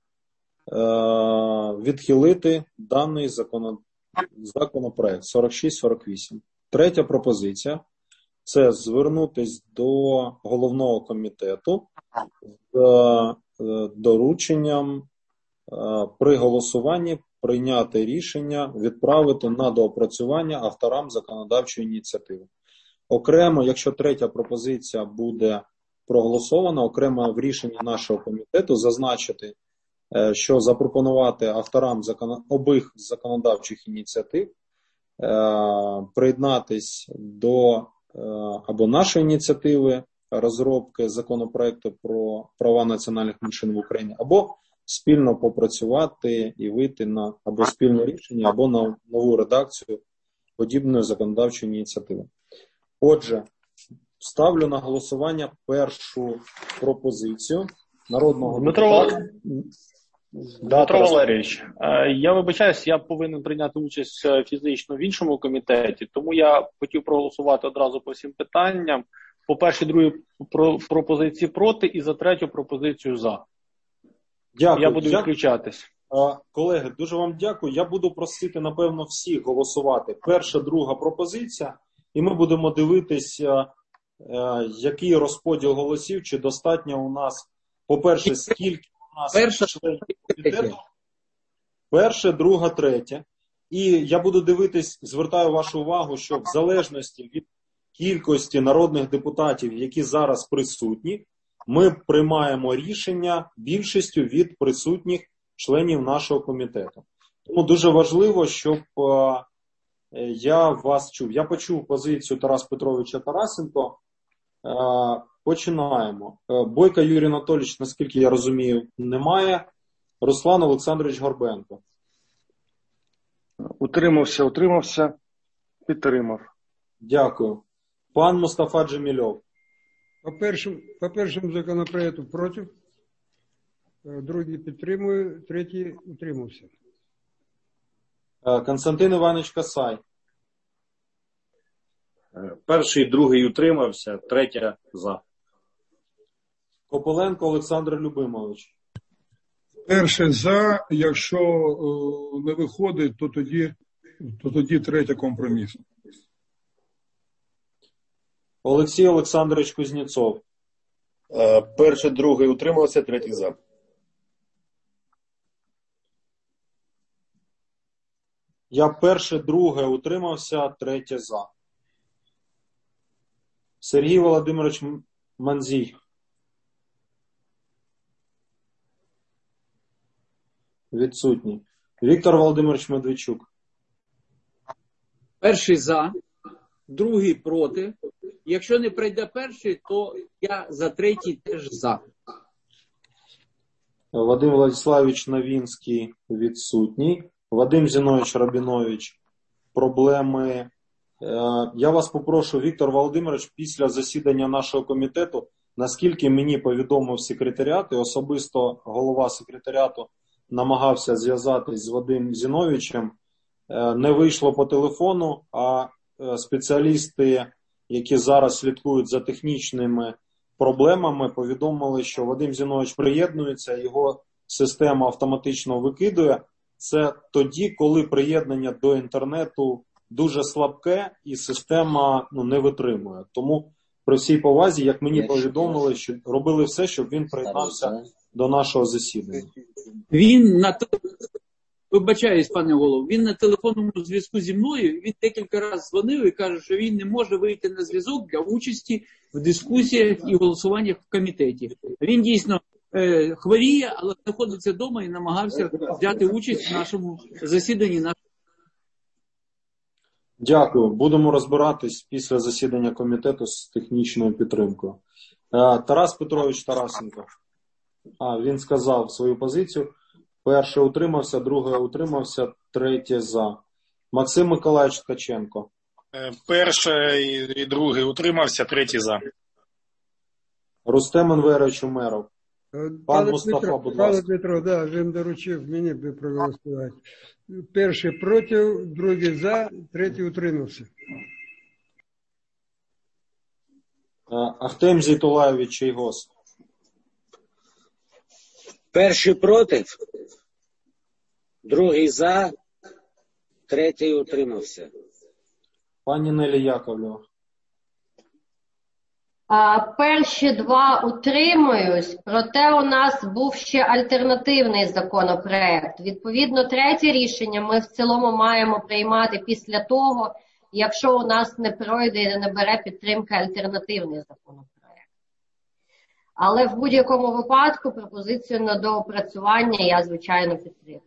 відхилити даний законопроект сорок шість сорок вісім. Третя пропозиція – це звернутися до головного комітету з дорученням при голосуванні прийняти рішення відправити на доопрацювання авторам законодавчої ініціативи. Окремо, якщо третя пропозиція буде проголосована, окремо в рішенні нашого комітету зазначити, що запропонувати авторам закон... обох законодавчих ініціатив приєднатись до або нашої ініціативи розробки законопроекту про права національних меншин в Україні, або спільно попрацювати і вийти на або спільне рішення, або на нову редакцію подібної законодавчої ініціативи. Отже, ставлю на голосування першу пропозицію народного Дмитро, депутата. Дмитро Валерійович, я вибачаюсь, я повинен прийняти участь фізично в іншому комітеті, тому я хотів проголосувати одразу по всім питанням. по першій, другій про, пропозиції проти і за третю пропозицію за. Дякую. Я буду Я... відключатись. Колеги, дуже вам дякую. Я буду просити, напевно, всіх голосувати. Перша, друга пропозиція, і ми будемо дивитися, який розподіл голосів, чи достатньо у нас, по-перше, скільки у нас Перша, членів комітету. Перше, друга, третє. І я буду дивитись, звертаю вашу увагу, що в залежності від кількості народних депутатів, які зараз присутні, ми приймаємо рішення більшістю від присутніх членів нашого комітету. Тому дуже важливо, щоб е, я вас чув. Я почув позицію Тараса Петровича Тарасенко. Е, починаємо. Е, Бойко Юрій Анатолійович, наскільки я розумію, немає. Руслан Олександрович Горбенко. Утримався, утримався, підтримав. Дякую. Пан Мустафа Джемільов. По першому, по першому законопроекту проти, другий підтримую, третій утримався. Константин Іванович Касай. Перший, другий утримався, третя за. Кополенко Олександр Любимович. Перше за, якщо о, не виходить, то тоді, то тоді третє компроміс. Олексій Олександрович Кузнєцов. Перший, другий утримався, третій за. Я перше, друге утримався, третє за. Сергій Володимирович Манзій. Відсутній. Віктор Володимирович Медведчук. Перший за, другий проти. Якщо не прийде перший, то я за третій теж за. Вадим Владиславович Новінський відсутній. Вадим Зінович Рабінович. Проблеми. Я вас попрошу, Віктор Володимирович, після засідання нашого комітету, наскільки мені повідомив секретаріат, і особисто голова секретаріату намагався зв'язатись з Вадимом Зіновичем, не вийшло по телефону, а спеціалісти, які зараз слідкують за технічними проблемами, повідомили, що Вадим Зінович приєднується, його система автоматично викидує. Це тоді, коли приєднання до інтернету дуже слабке і система ну, не витримує. Тому при всій повазі, як мені повідомили, що робили все, щоб він приєднався до нашого засідання. Він на вибачаюсь, пане голово, він на телефонному зв'язку зі мною, він декілька разів дзвонив і каже, що він не може вийти на зв'язок для участі в дискусіях і голосуваннях в комітеті. Він дійсно е, хворіє, але знаходиться вдома і намагався взяти участь в нашому засіданні. Дякую. Будемо розбиратись після засідання комітету з технічною підтримкою. Тарас Петрович Тарасенко. А, він сказав свою позицію. Перше утримався, друге утримався, третє за. Максим Миколаївич Ткаченко. Перше і другий утримався, третій за. Рустем Енверович Умеров. Пан Пане Мустафа, Дмитро, будь пане ласка. Дмитро, да, він доручив мені би проголосувати. Перший проти, другий за, третій утримався. Ахтем Зейтулаєвич Чайгос. Перший проти, другий за, третій утримався. Пані Нелі Яковлєва. А, перші два утримуюсь, проте у нас був ще альтернативний законопроект. Відповідно, третє рішення ми в цілому маємо приймати після того, якщо у нас не пройде і не бере підтримки альтернативний законопроект. Але в будь-якому випадку пропозицію на доопрацювання я, звичайно, підтримую.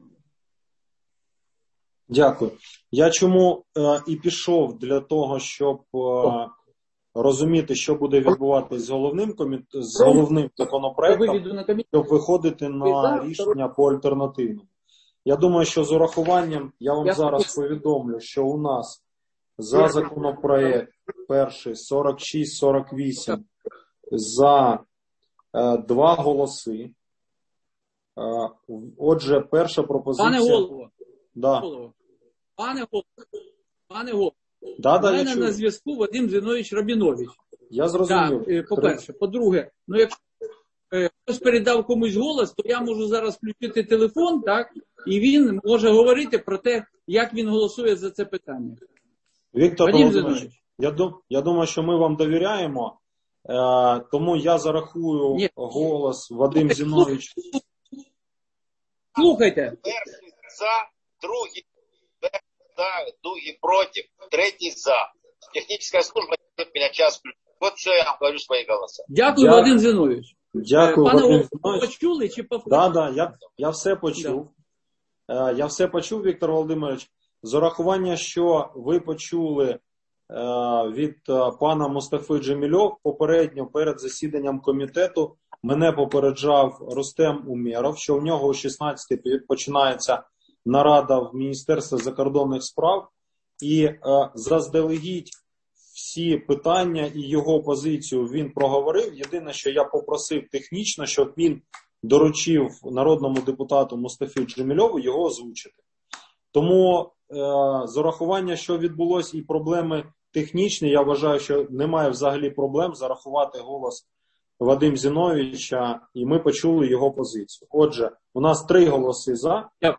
Дякую. Я чому е, і пішов для того, щоб е, розуміти, що буде відбуватись з головним, коміт... з головним законопроектом, щоб виходити на рішення по альтернативному. Я думаю, що з урахуванням, я вам зараз повідомлю, що у нас за законопроект перший сорок шість сорок вісім за е, два голоси. Е, отже, перша пропозиція... Пане голово, да. голово. Пане голово, пане голово, Да, у да, мене на зв'язку Вадим Зінович Рабінович. Я зрозумів. Так, по-перше. По-друге, ну якщо хтось передав комусь голос, то я можу зараз включити телефон, так, і він може говорити про те, як він голосує за це питання. Віктор Володимирович, я, я думаю, що ми вам довіряємо, е, тому я зарахую Ні. голос Вадим Зінович. Слухайте. Перший за, другий за, другий проти, третій за. Технічна служба мене час включить. От що я говорю свої голоси. Дякую, Дя... Вадим Зінович. Дякую, Пане Вадим Зінович. Почули чи повторили? Так, да, да, я, я все почув. Да. Я все почув, Віктор Володимирович. З урахування, що ви почули е, від е, пана Мустафи Джемільов, попередньо перед засіданням комітету мене попереджав Рустем Умєров, що в нього о шістнадцятій починається нарада в Міністерстві закордонних справ, і е, заздалегідь всі питання і його позицію він проговорив. Єдине, що я попросив технічно, щоб він доручив народному депутату Мустафі Джемільову його озвучити. Тому е, з урахування, що відбулося, і проблеми технічні, я вважаю, що немає взагалі проблем зарахувати голос Вадима Зіновича, і ми почули його позицію. Отже, у нас три голоси за. Е,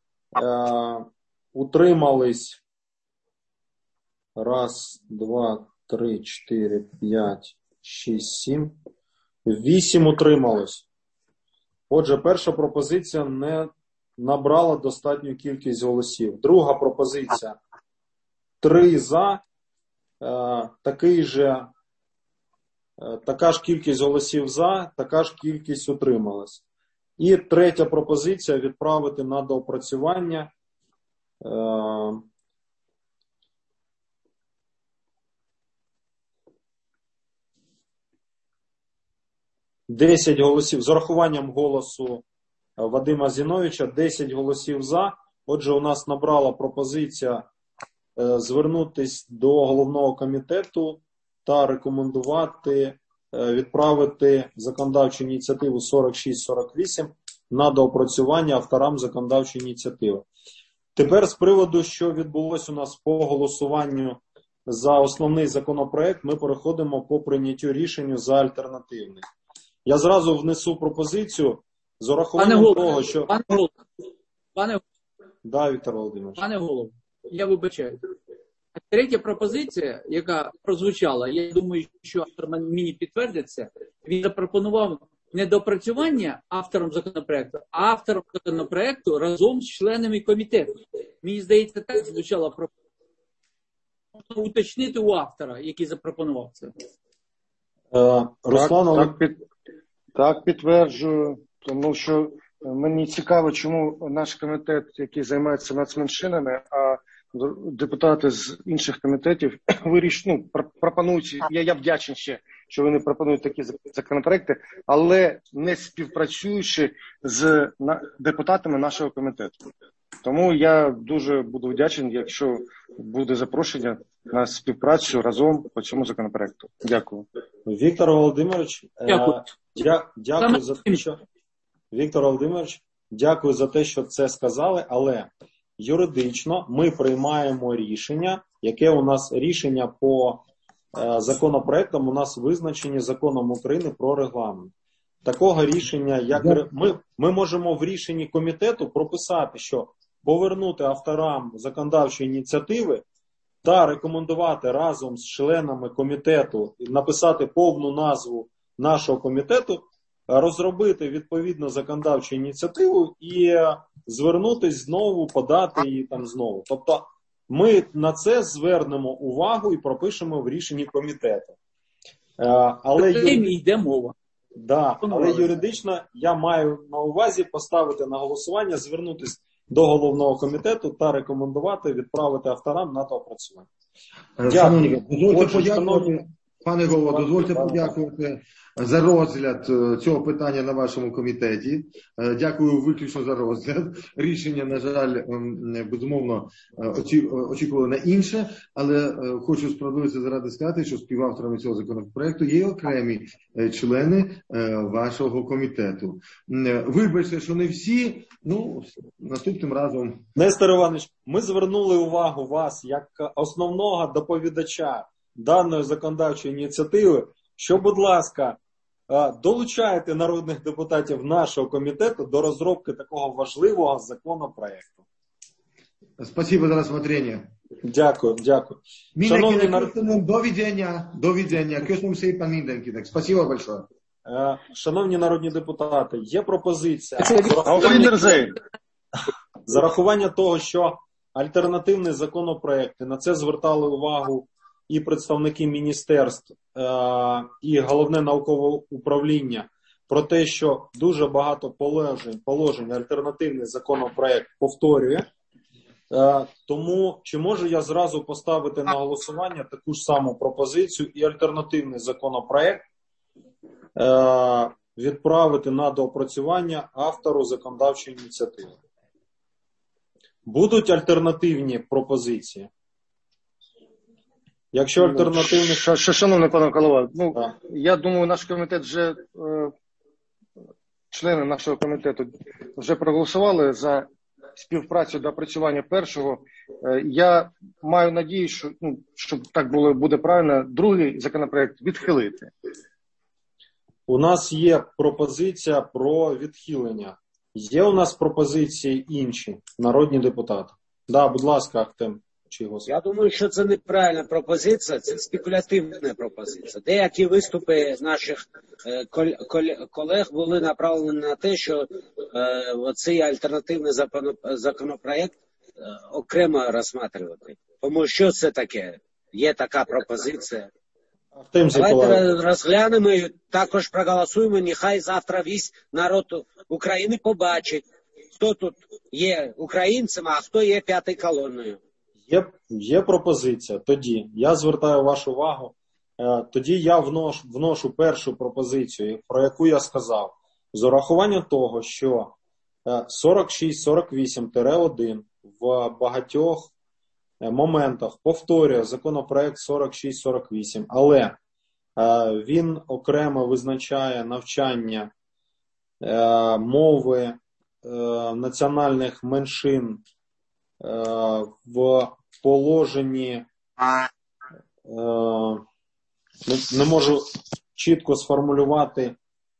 утримались раз, два, три, чотири, п'ять, шість, сім. Вісім утрималось. Отже, перша пропозиція не набрала достатню кількість голосів. Друга пропозиція три за, е, такий же, е, така ж кількість голосів за, така ж кількість утрималась. І третя пропозиція відправити на доопрацювання. Е, десять голосів з урахуванням голосу Вадима Зіновича, десять голосів за. Отже, у нас набрала пропозиція е, звернутися до головного комітету та рекомендувати е, відправити законодавчу ініціативу сорок шість сорок вісім на доопрацювання авторам законодавчої ініціативи. Тепер з приводу, що відбулося у нас по голосуванню за основний законопроект, ми переходимо по прийняттю рішення за альтернативний. Я зразу внесу пропозицію з урахуванням пане того, що... Пане Голово, пане... Да, Віктор Володимирович. Пане Голово, я вибачаю. Третя пропозиція, яка прозвучала, я думаю, що автор мені підтвердиться, він запропонував не допрацювання автором законопроекту, а автором законопроекту разом з членами комітету. Мені здається, так звучала пропозиція. Можна уточнити у автора, який запропонував це. Е, Руслан, так, так, під, так, підтверджую, тому що мені цікаво, чому наш комітет, який займається нацменшинами, а депутати з інших комітетів вирішують, ну, пропонують, я, я вдячний ще, що вони пропонують такі законопроекти, але не співпрацюючи з депутатами нашого комітету. Тому я дуже буду вдячний, якщо буде запрошення на співпрацю разом по цьому законопроекту. Дякую. Віктор Володимирович, дякую, е, дя, дякую за те, що Віктор Володимирович, дякую за те, що це сказали, але юридично ми приймаємо рішення, яке у нас рішення по е, законопроектам у нас визначені законом України про регламент. Такого рішення, як ми, ми можемо в рішенні комітету прописати, що повернути авторам законодавчої ініціативи та рекомендувати разом з членами комітету написати повну назву нашого комітету, розробити відповідну законодавчу ініціативу і звернутися знову, подати її там знову. Тобто ми на це звернемо увагу і пропишемо в рішенні комітету. Але юридично йде мова. Да, але юридично я маю на увазі поставити на голосування, звернутися до головного комітету та рекомендувати відправити авторам на доопрацювання. Шановні, дозвольте подякувати, пане голово, дозвольте подякувати за розгляд цього питання на вашому комітеті. Дякую виключно за розгляд. Рішення, на жаль, безумовно, очікували на інше, але хочу справедливості заради сказати, що співавторами цього законопроекту є окремі члени вашого комітету. Вибачте, що не всі, ну, наступним разом. Нестор Іванович, ми звернули увагу вас як основного доповідача даної законодавчої ініціативи, що, будь ласка, долучайте народних депутатів нашого комітету до розробки такого важливого законопроекту. Спасибо за рассмотрение. Дякую, дякую. Шановні нар... Довідення, довідення. Спасибо большое. Шановні народні депутати, є пропозиція зарахування того, що альтернативний законопроект, і на це звертали увагу і представники міністерств, і Головне наукове управління, про те, що дуже багато положень, положень альтернативний законопроект повторює. Тому чи можу я зразу поставити на голосування таку ж саму пропозицію і альтернативний законопроект відправити на доопрацювання автору законодавчої ініціативи? Будуть альтернативні пропозиції? Якщо альтернативні... Шановний пане Голова, ну, да. Я думаю, наш комітет вже, е, члени нашого комітету вже проголосували за співпрацю до опрацювання першого. Е, я маю надію, що, ну, щоб так було, буде правильно, другий законопроект відхилити. У нас є пропозиція про відхилення. Є у нас пропозиції інші, народні депутати. Да, будь ласка, Ахтем. Я думаю, що це неправильна пропозиція, це спекулятивна пропозиція. Деякі виступи наших колег були направлені на те, що цей альтернативний законопроект окремо розглядати. Тому що це таке? Є така пропозиція. Давайте розглянемо і також проголосуємо, нехай завтра весь народ України побачить, хто тут є українцем, а хто є п'ятою колоною. Є, є пропозиція. Тоді я звертаю вашу увагу. Тоді я вношу, вношу першу пропозицію, про яку я сказав. З урахуванням того, що сорок шість сорок вісім один в багатьох моментах повторює законопроект сорок шість сорок вісім, але він окремо визначає навчання мови національних меншин в положенні, не можу чітко сформулювати,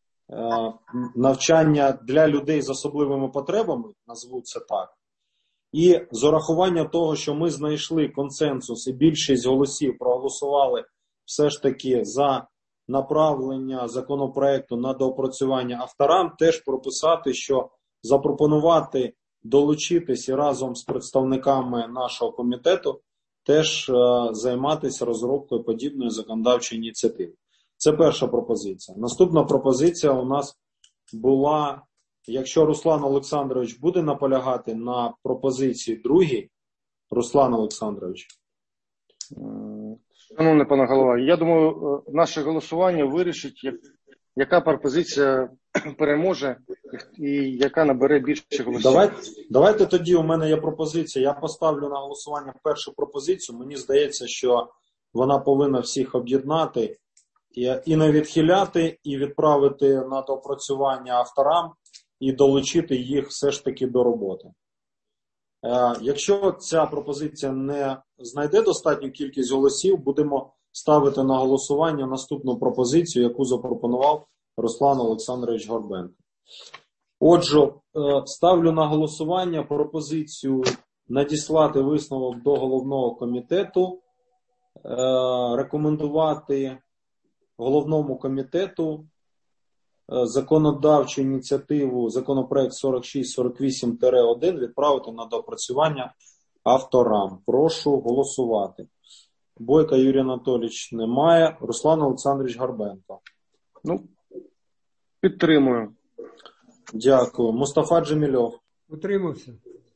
навчання для людей з особливими потребами, назву це так. І з урахування того, що ми знайшли консенсус і більшість голосів проголосували все ж таки за направлення законопроекту на доопрацювання авторам, теж прописати, що запропонувати долучитись і разом з представниками нашого комітету теж е, займатися розробкою подібної законодавчої ініціативи. Це перша пропозиція. Наступна пропозиція у нас була, якщо Руслан Олександрович буде наполягати на пропозиції другій. Руслан Олександрович. Шановний пане голова, я думаю, наше голосування вирішить, яка пропозиція переможе і яка набере більше голосів. Давайте, давайте тоді, у мене є пропозиція. Я поставлю на голосування першу пропозицію. Мені здається, що вона повинна всіх об'єднати і, і не відхиляти, і відправити на доопрацювання авторам, і долучити їх все ж таки до роботи. Е, якщо ця пропозиція не знайде достатню кількість голосів, будемо ставити на голосування наступну пропозицію, яку запропонував Руслан Олександрович Горбенко. Отже, ставлю на голосування пропозицію надіслати висновок до головного комітету, рекомендувати головному комітету законодавчу ініціативу законопроект сорок шість сорок вісім один відправити на доопрацювання авторам. Прошу голосувати. Бойко Юрій Анатолійович немає. Руслан Олександрович Горбенко. Ну, підтримую. Дякую. Мустафа Джемільов. Утримався.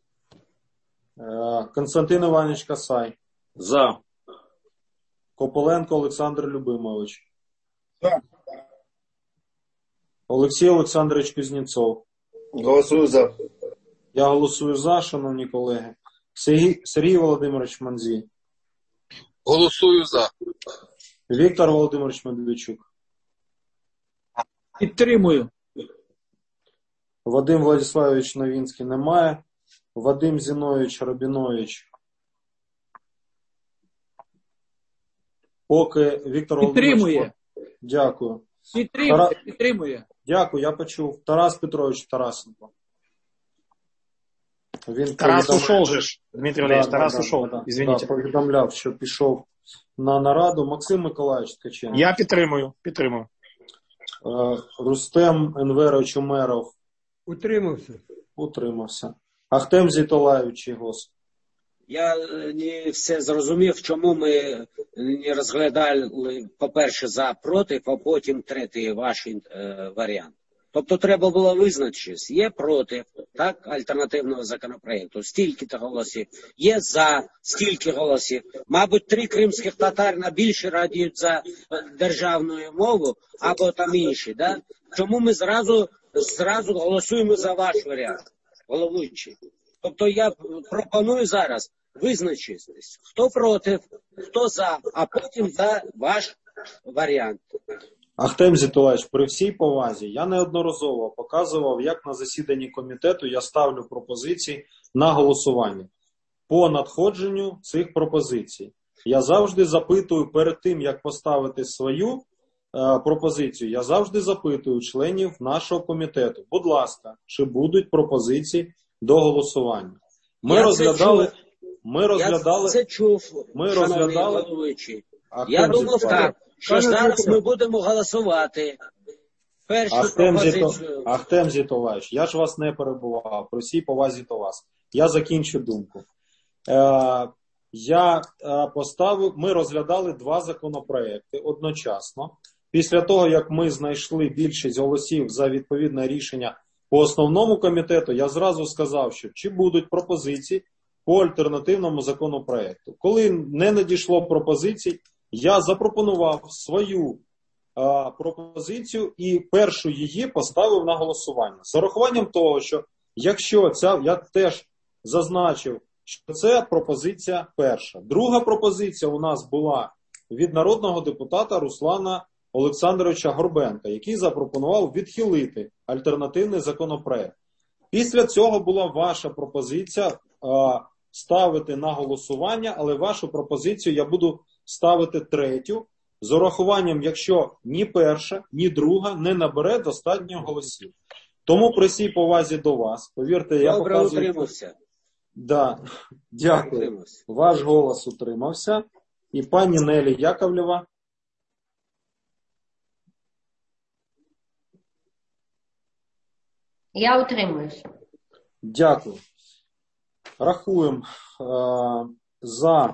Константин Іванович Касай. За. Кополенко Олександр Любимович. За. Олексій Олександрович Кузнєцов. Голосую за. Я голосую за, шановні колеги. Сергій, Сергій Володимирович Манзій. Голосую за. Віктор Володимирович Медведчук. Підтримую. Вадим Владиславович Новінський немає. Вадим Зінович Рабінович. Поки Віктор Володимирович... Підтримує. Дякую. Підтримує, Тара... підтримує. Дякую, я почув. Тарас Петрович Тарасенко. Він Тарас повідом... ушов же ж, Дмитрий Валерьевич, да, Тарас да, ушов, да, извините. Да, повідомляв, що пішов на нараду. Максим Миколаївич Ткаченко. Я підтримую, підтримую. Рустем Енверович Умеров. Утримався. Утримався. Ахтем Зітолаєвич Чигос. Я не все зрозумів, чому ми не розглядали, по-перше, за, проти, а потім третій ваш е, варіант. Тобто треба було визначитись, є проти, так, альтернативного законопроєкту, стільки-то голосів, є за, стільки голосів. Мабуть, три кримських татарина більше радіють за державну мову, або там інші, да? Чому ми зразу, зразу голосуємо за ваш варіант, головуючий? Тобто я пропоную зараз визначитись, хто проти, хто за, а потім за ваш варіант. Ахтем Зітолаєвич, при всій повазі, я неодноразово показував, як на засіданні комітету я ставлю пропозиції на голосування по надходженню цих пропозицій. Я завжди запитую перед тим, як поставити свою е, пропозицію, я завжди запитую членів нашого комітету, будь ласка, чи будуть пропозиції до голосування. Ми я розглядали... Це ми розглядали... Я це чув, ми розглядали... Я думав так. Що зараз ми будемо голосувати першу Ахтем пропозицію. Зіто... Ахтем Зітолаєвич, я ж вас не перебував, при всій повазі до вас. Я закінчу думку. Е, я е, поставив, ми розглядали два законопроекти одночасно. Після того, як ми знайшли більшість голосів за відповідне рішення по основному комітету, я зразу сказав, що чи будуть пропозиції по альтернативному законопроекту. Коли не надійшло пропозицій, я запропонував свою а, пропозицію і першу її поставив на голосування. З урахуванням того, що якщо ця, я теж зазначив, що це пропозиція перша. Друга пропозиція у нас була від народного депутата Руслана Олександровича Горбенка, який запропонував відхилити альтернативний законопроект. Після цього була ваша пропозиція а, ставити на голосування, але вашу пропозицію я буду ставити третю, з урахуванням, якщо ні перша, ні друга не набере достатньо голосів. Тому при всій повазі до вас, повірте, я Добре, показую... утримався. Да, дякую. Утримався. Ваш голос утримався. І пані Нелі Яковлєва. Я утримуюсь. Дякую. Рахуємо е- за...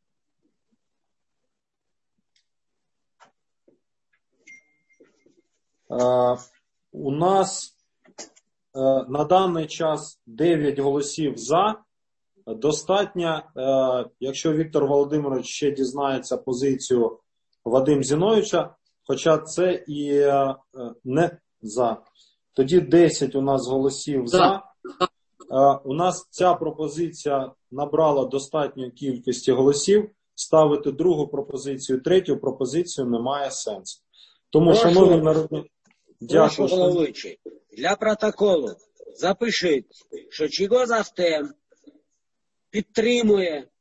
Uh, у нас uh, на даний час дев'ять голосів за. Достатньо, uh, якщо Віктор Володимирович ще дізнається позицію Вадима Зіновійовича, хоча це і uh, не за. Тоді десять у нас голосів за. Uh, у нас ця пропозиція набрала достатньої кількості голосів. Ставити другу пропозицію, третю пропозицію немає сенсу. Тому, Прошу, шановні народні... Прошу, головуючий, для протоколу запишіть, що Чигос Ахтем підтримує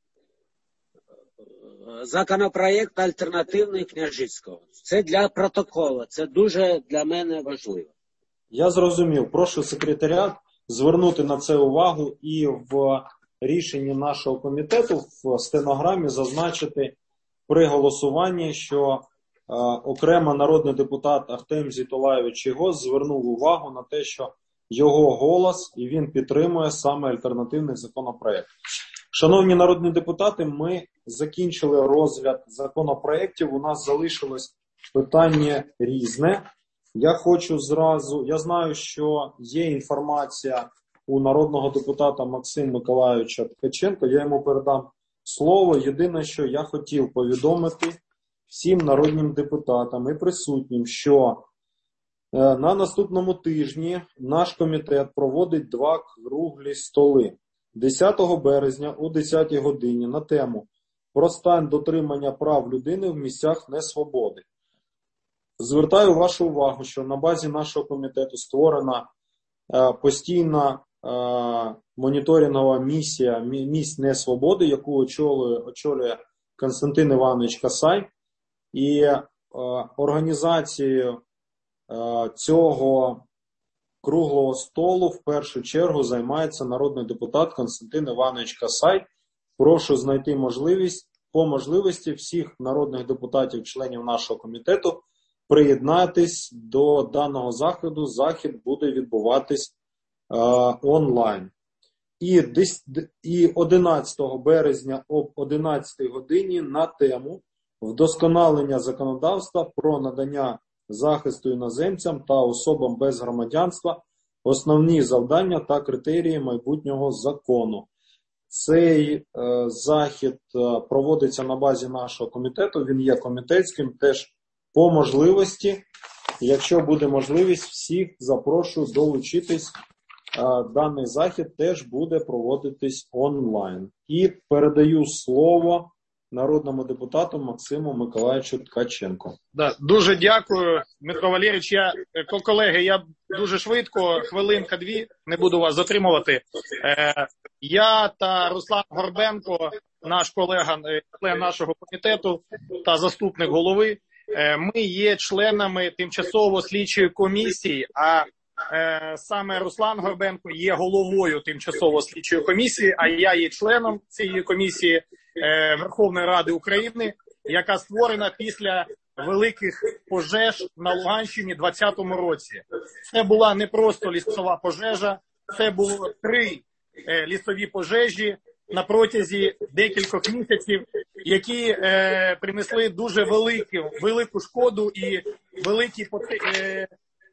законопроєкт альтернативний Княжицького. Це для протоколу, це дуже для мене важливо. Я зрозумів. Прошу секретаріат звернути на це увагу і в рішенні нашого комітету в стенограмі зазначити при голосуванні, що е, окремо народний депутат Ахтем Зітолаєвич Чигос звернув увагу на те, що його голос і він підтримує саме альтернативний законопроект. Шановні народні депутати, ми закінчили розгляд законопроєктів. У нас залишилось питання різне. Я хочу зразу, я знаю, що є інформація у народного депутата Максима Миколаївича Ткаченка, я йому передам слово. Єдине, що я хотів повідомити всім народним депутатам і присутнім, що на наступному тижні наш комітет проводить два круглі столи. десятого березня о десятій годині на тему про стан дотримання прав людини в місцях несвободи. Звертаю вашу увагу, що на базі нашого комітету створена е, постійна е, моніторингова місія місць несвободи, яку очолює, очолює Константин Іванович Касай. І е, організацією е, цього круглого столу в першу чергу займається народний депутат Константин Іванович Касай. Прошу знайти можливість, по можливості всіх народних депутатів, членів нашого комітету, приєднатись до даного заходу. Захід буде відбуватись е, онлайн. І, і одинадцятого березня об одинадцятій годині на тему вдосконалення законодавства про надання захисту іноземцям та особам без громадянства, основні завдання та критерії майбутнього закону. Цей е, захід е, проводиться на базі нашого комітету, він є комітетським, теж по можливості. Якщо буде можливість, всіх запрошую долучитись. Е, даний захід теж буде проводитись онлайн. І передаю слово народному депутату Максиму Миколаївичу Ткаченку. Да, дуже дякую, Дмитро Валерійович. Я, колеги, я дуже швидко, хвилинка-дві, не буду вас затримувати. Е, я та Руслан Горбенко, наш колега, член нашого комітету та заступник голови, е, ми є членами тимчасово-слідчої комісії, а е, саме Руслан Горбенко є головою тимчасово-слідчої комісії, а я є членом цієї комісії е, Верховної Ради України, яка створена після великих пожеж на Луганщині в двадцятому році. Це була не просто лісова пожежа, це було три е, лісові пожежі на протязі декількох місяців, які е, принесли дуже велику, велику шкоду і великі е,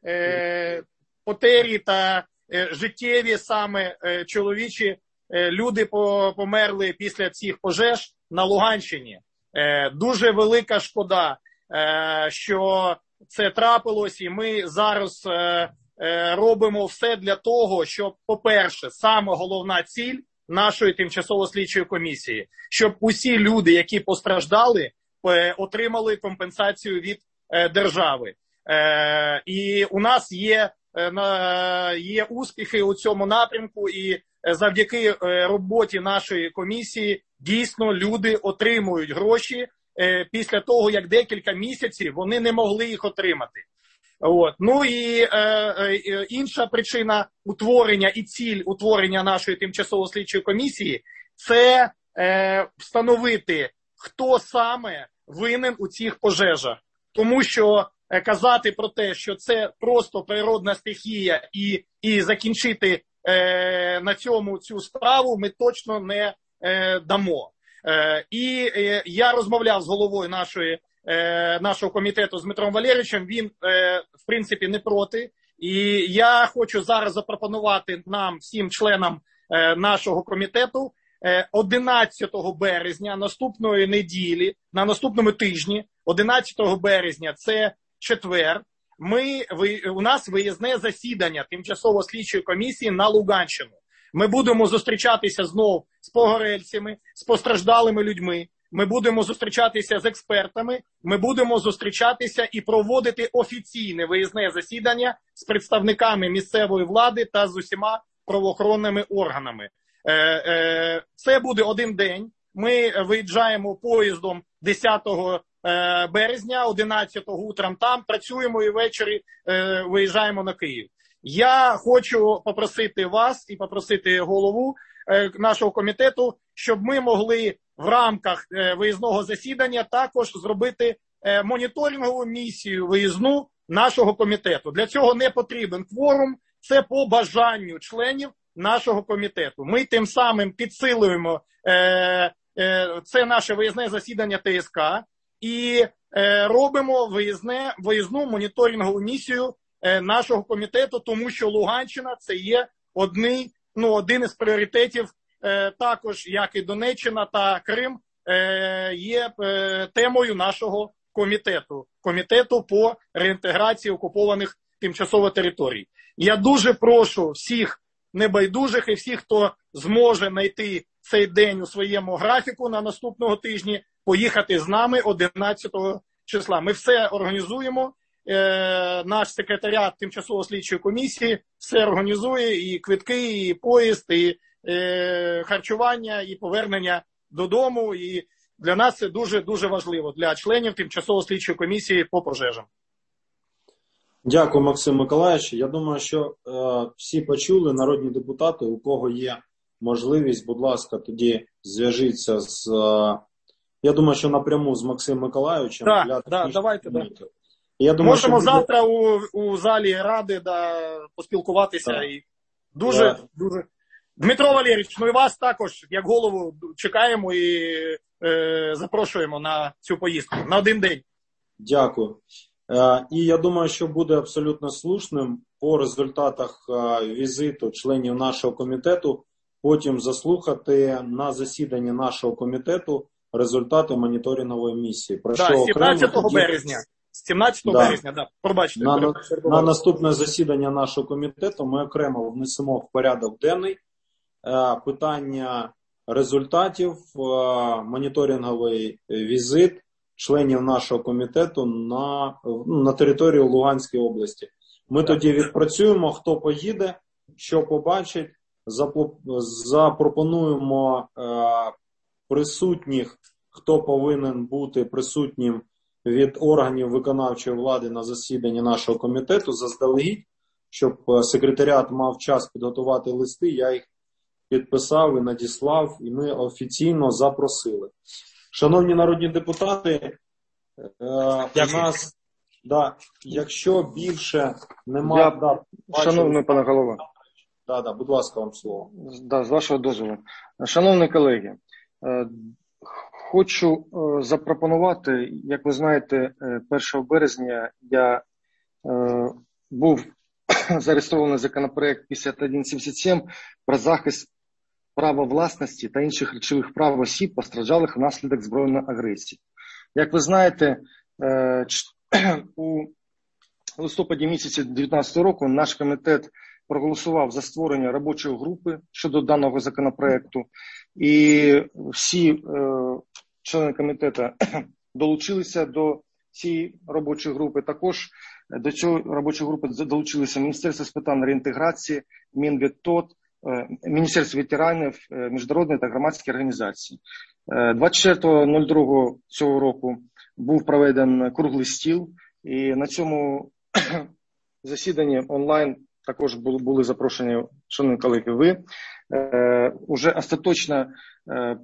е, потері та е, життєві саме е, чоловічі е, люди по, померли після цих пожеж на Луганщині. Е, дуже велика шкода, е, що це трапилось, і ми зараз е, е, робимо все для того, щоб, по-перше, саме головна ціль нашої тимчасово-слідчої комісії, щоб усі люди, які постраждали, е, отримали компенсацію від е, держави. Е, і у нас є, е, є успіхи у цьому напрямку, і завдяки е, роботі нашої комісії дійсно люди отримують гроші е, після того, як декілька місяців вони не могли їх отримати. От. Ну і е, е, інша причина утворення і ціль утворення нашої тимчасово-слідчої комісії – це е, встановити, хто саме винен у цих пожежах. Тому що е, казати про те, що це просто природна стихія і, і закінчити е, на цьому цю справу ми точно не е, дамо. Е, і е, я розмовляв з головою нашої нашого комітету з Дмитром Валерійовичем, він, в принципі, не проти. І я хочу зараз запропонувати нам, всім членам нашого комітету, одинадцятого березня наступної неділі, на наступному тижні, одинадцятого березня, це четвер, ми, у нас виїзне засідання тимчасово-слідчої комісії на Луганщину. Ми будемо зустрічатися знов з погорельцями, з постраждалими людьми. Ми будемо зустрічатися з експертами, ми будемо зустрічатися і проводити офіційне виїзне засідання з представниками місцевої влади та з усіма правоохоронними органами. Це буде один день. Ми виїжджаємо поїздом десятого березня, одинадцятого утром там, працюємо і ввечері виїжджаємо на Київ. Я хочу попросити вас і попросити голову нашого комітету, щоб ми могли в рамках виїзного засідання також зробити моніторингову місію виїзну нашого комітету. Для цього не потрібен кворум, це по бажанню членів нашого комітету. Ми тим самим підсилуємо це наше виїзне засідання ТСК і робимо виїзне, виїзну моніторингову місію нашого комітету, тому що Луганщина – це є одні, ну, один із пріоритетів, е, також як і Донеччина та Крим, е, є е, темою нашого комітету, комітету по реінтеграції окупованих тимчасово територій. Я дуже прошу всіх небайдужих і всіх, хто зможе знайти цей день у своєму графіку на наступного тижні, поїхати з нами одинадцятого числа. Ми все організуємо. Наш секретаріат тимчасово-слідчої комісії все організує, і квитки, і поїзд, і е, харчування, і повернення додому, і для нас це дуже-дуже важливо, для членів тимчасової слідчої комісії по пожежам. Дякую, Максим Миколаївич. Я думаю, що е, всі почули, народні депутати, у кого є можливість, будь ласка, тоді зв'яжіться з, е, я думаю, що напряму з Максимом Миколаївичем. Так, да, да, давайте, да. Я думаю, можемо що буде... завтра у, у залі Ради да, поспілкуватися. Так. І дуже, Так. дуже... Дмитро Валерійович, ну і вас також, як голову, чекаємо і е, запрошуємо на цю поїздку, на один день. Дякую. Е, і я думаю, що буде абсолютно слушним по результатах е, візиту членів нашого комітету потім заслухати на засіданні нашого комітету результати моніторингової місії. Про да, що сімнадцятого окремо, березня. сімнадцятого Да. березня, да. Пробачте. На, на наступне засідання нашого комітету ми окремо внесемо в порядок денний е, питання результатів, е, моніторинговий візит членів нашого комітету на, на територію Луганської області. Ми так. тоді відпрацюємо, хто поїде, що побачить, запропонуємо е, присутніх, хто повинен бути присутнім від органів виконавчої влади на засіданні нашого комітету заздалегідь, щоб секретаріат мав час підготувати листи, я їх підписав і надіслав, і ми офіційно запросили. Шановні народні депутати, е, у нас, да, якщо більше немає... Я, да, шановний пане голова. Да, да, будь ласка, вам слово. Да, з вашого дозволу. Шановні колеги, е, хочу е, запропонувати, як ви знаєте, першого березня я е, був зареєстрований законопроект п'ятдесят один сімдесят сім про захист права власності та інших речових прав осіб, постраждалих внаслідок збройної агресії. Як ви знаєте, е, у листопаді місяці дві тисячі дев'ятнадцятого року наш комітет проголосував за створення робочої групи щодо даного законопроекту, і всі е, члени комітету долучилися до цієї робочої групи. Також до цієї робочої групи долучилися Міністерство з питань реінтеграції, Мінветтот, е, Міністерство ветеранів, е, міжнародні та громадські організації. Е, двадцять четвертого другого цього року був проведений круглий стіл, і на цьому засіданні онлайн також були запрошені, шановні колеги, ви. Е, уже остаточно е,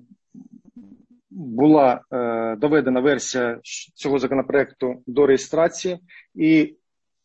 була е, доведена версія цього законопроекту до реєстрації. І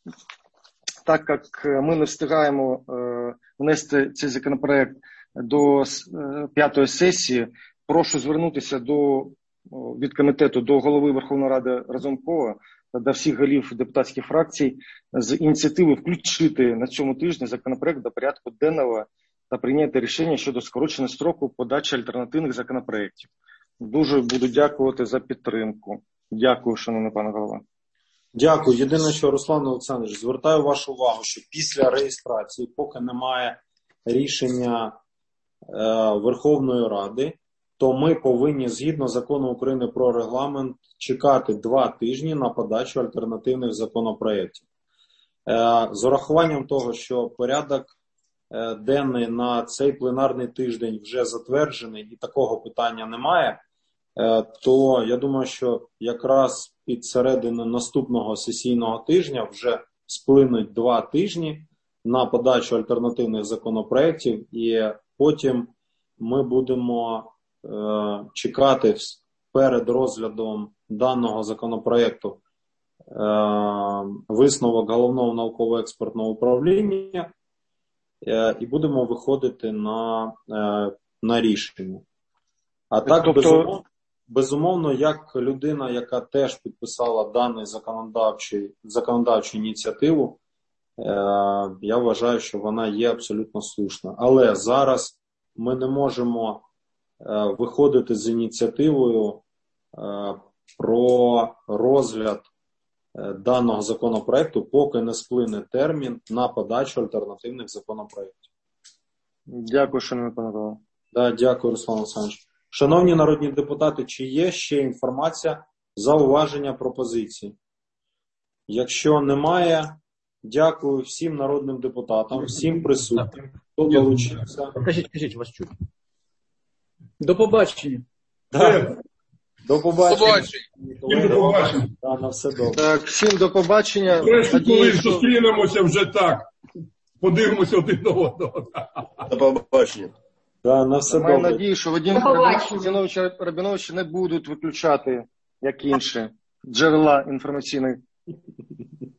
так як ми не встигаємо е, внести цей законопроект до е, п'ятої сесії, прошу звернутися до, від комітету до голови Верховної Ради Разумкова та до всіх голів депутатських фракцій з ініціативи включити на цьому тижні законопроект до порядку денного та прийняти рішення щодо скорочення строку подачі альтернативних законопроєктів. Дуже буду дякувати за підтримку. Дякую, шановний пане голова. Дякую. Єдине, що, Руслан Олександрович, звертаю вашу увагу, що після реєстрації, поки немає рішення е, Верховної Ради, то ми повинні, згідно закону України про регламент, чекати два тижні на подачу альтернативних законопроєктів. Е, з урахуванням того, що порядок е, денний на цей пленарний тиждень вже затверджений і такого питання немає, е, то я думаю, що якраз під середину наступного сесійного тижня вже сплинуть два тижні на подачу альтернативних законопроєктів, і потім ми будемо е, чекати перед розглядом даного законопроєкту е, висновок Головного науково-експертного управління е, і будемо виходити на, е, на рішення. А так, тобто... безумовно, безумовно, як людина, яка теж підписала дану законодавчу, законодавчу ініціативу, е, я вважаю, що вона є абсолютно слушна. Але зараз ми не можемо е, виходити з ініціативою е, про розгляд е, даного законопроекту, поки не сплине термін на подачу альтернативних законопроєктів. Дякую, шановний пане голово. Да, дякую, Руслан Олександрович. Шановні народні депутати, чи є ще інформація, зауваження, пропозиції? Якщо немає, дякую всім народним депутатам, всім присутнім, хто долучився. Кажіть, кажіть, вас чуть. До побачення. Да. До побачення. До побачення. Да, на все добре. Так, всім до побачення. Врешті, коли Надіюсь, що- зустрінемося вже так, подивимося один до одного. До побачення. Да, на все Маю добре. надію, що Вадим До побачення. Зінович Рабінович не будуть виключати, як інші, джерела інформаційної.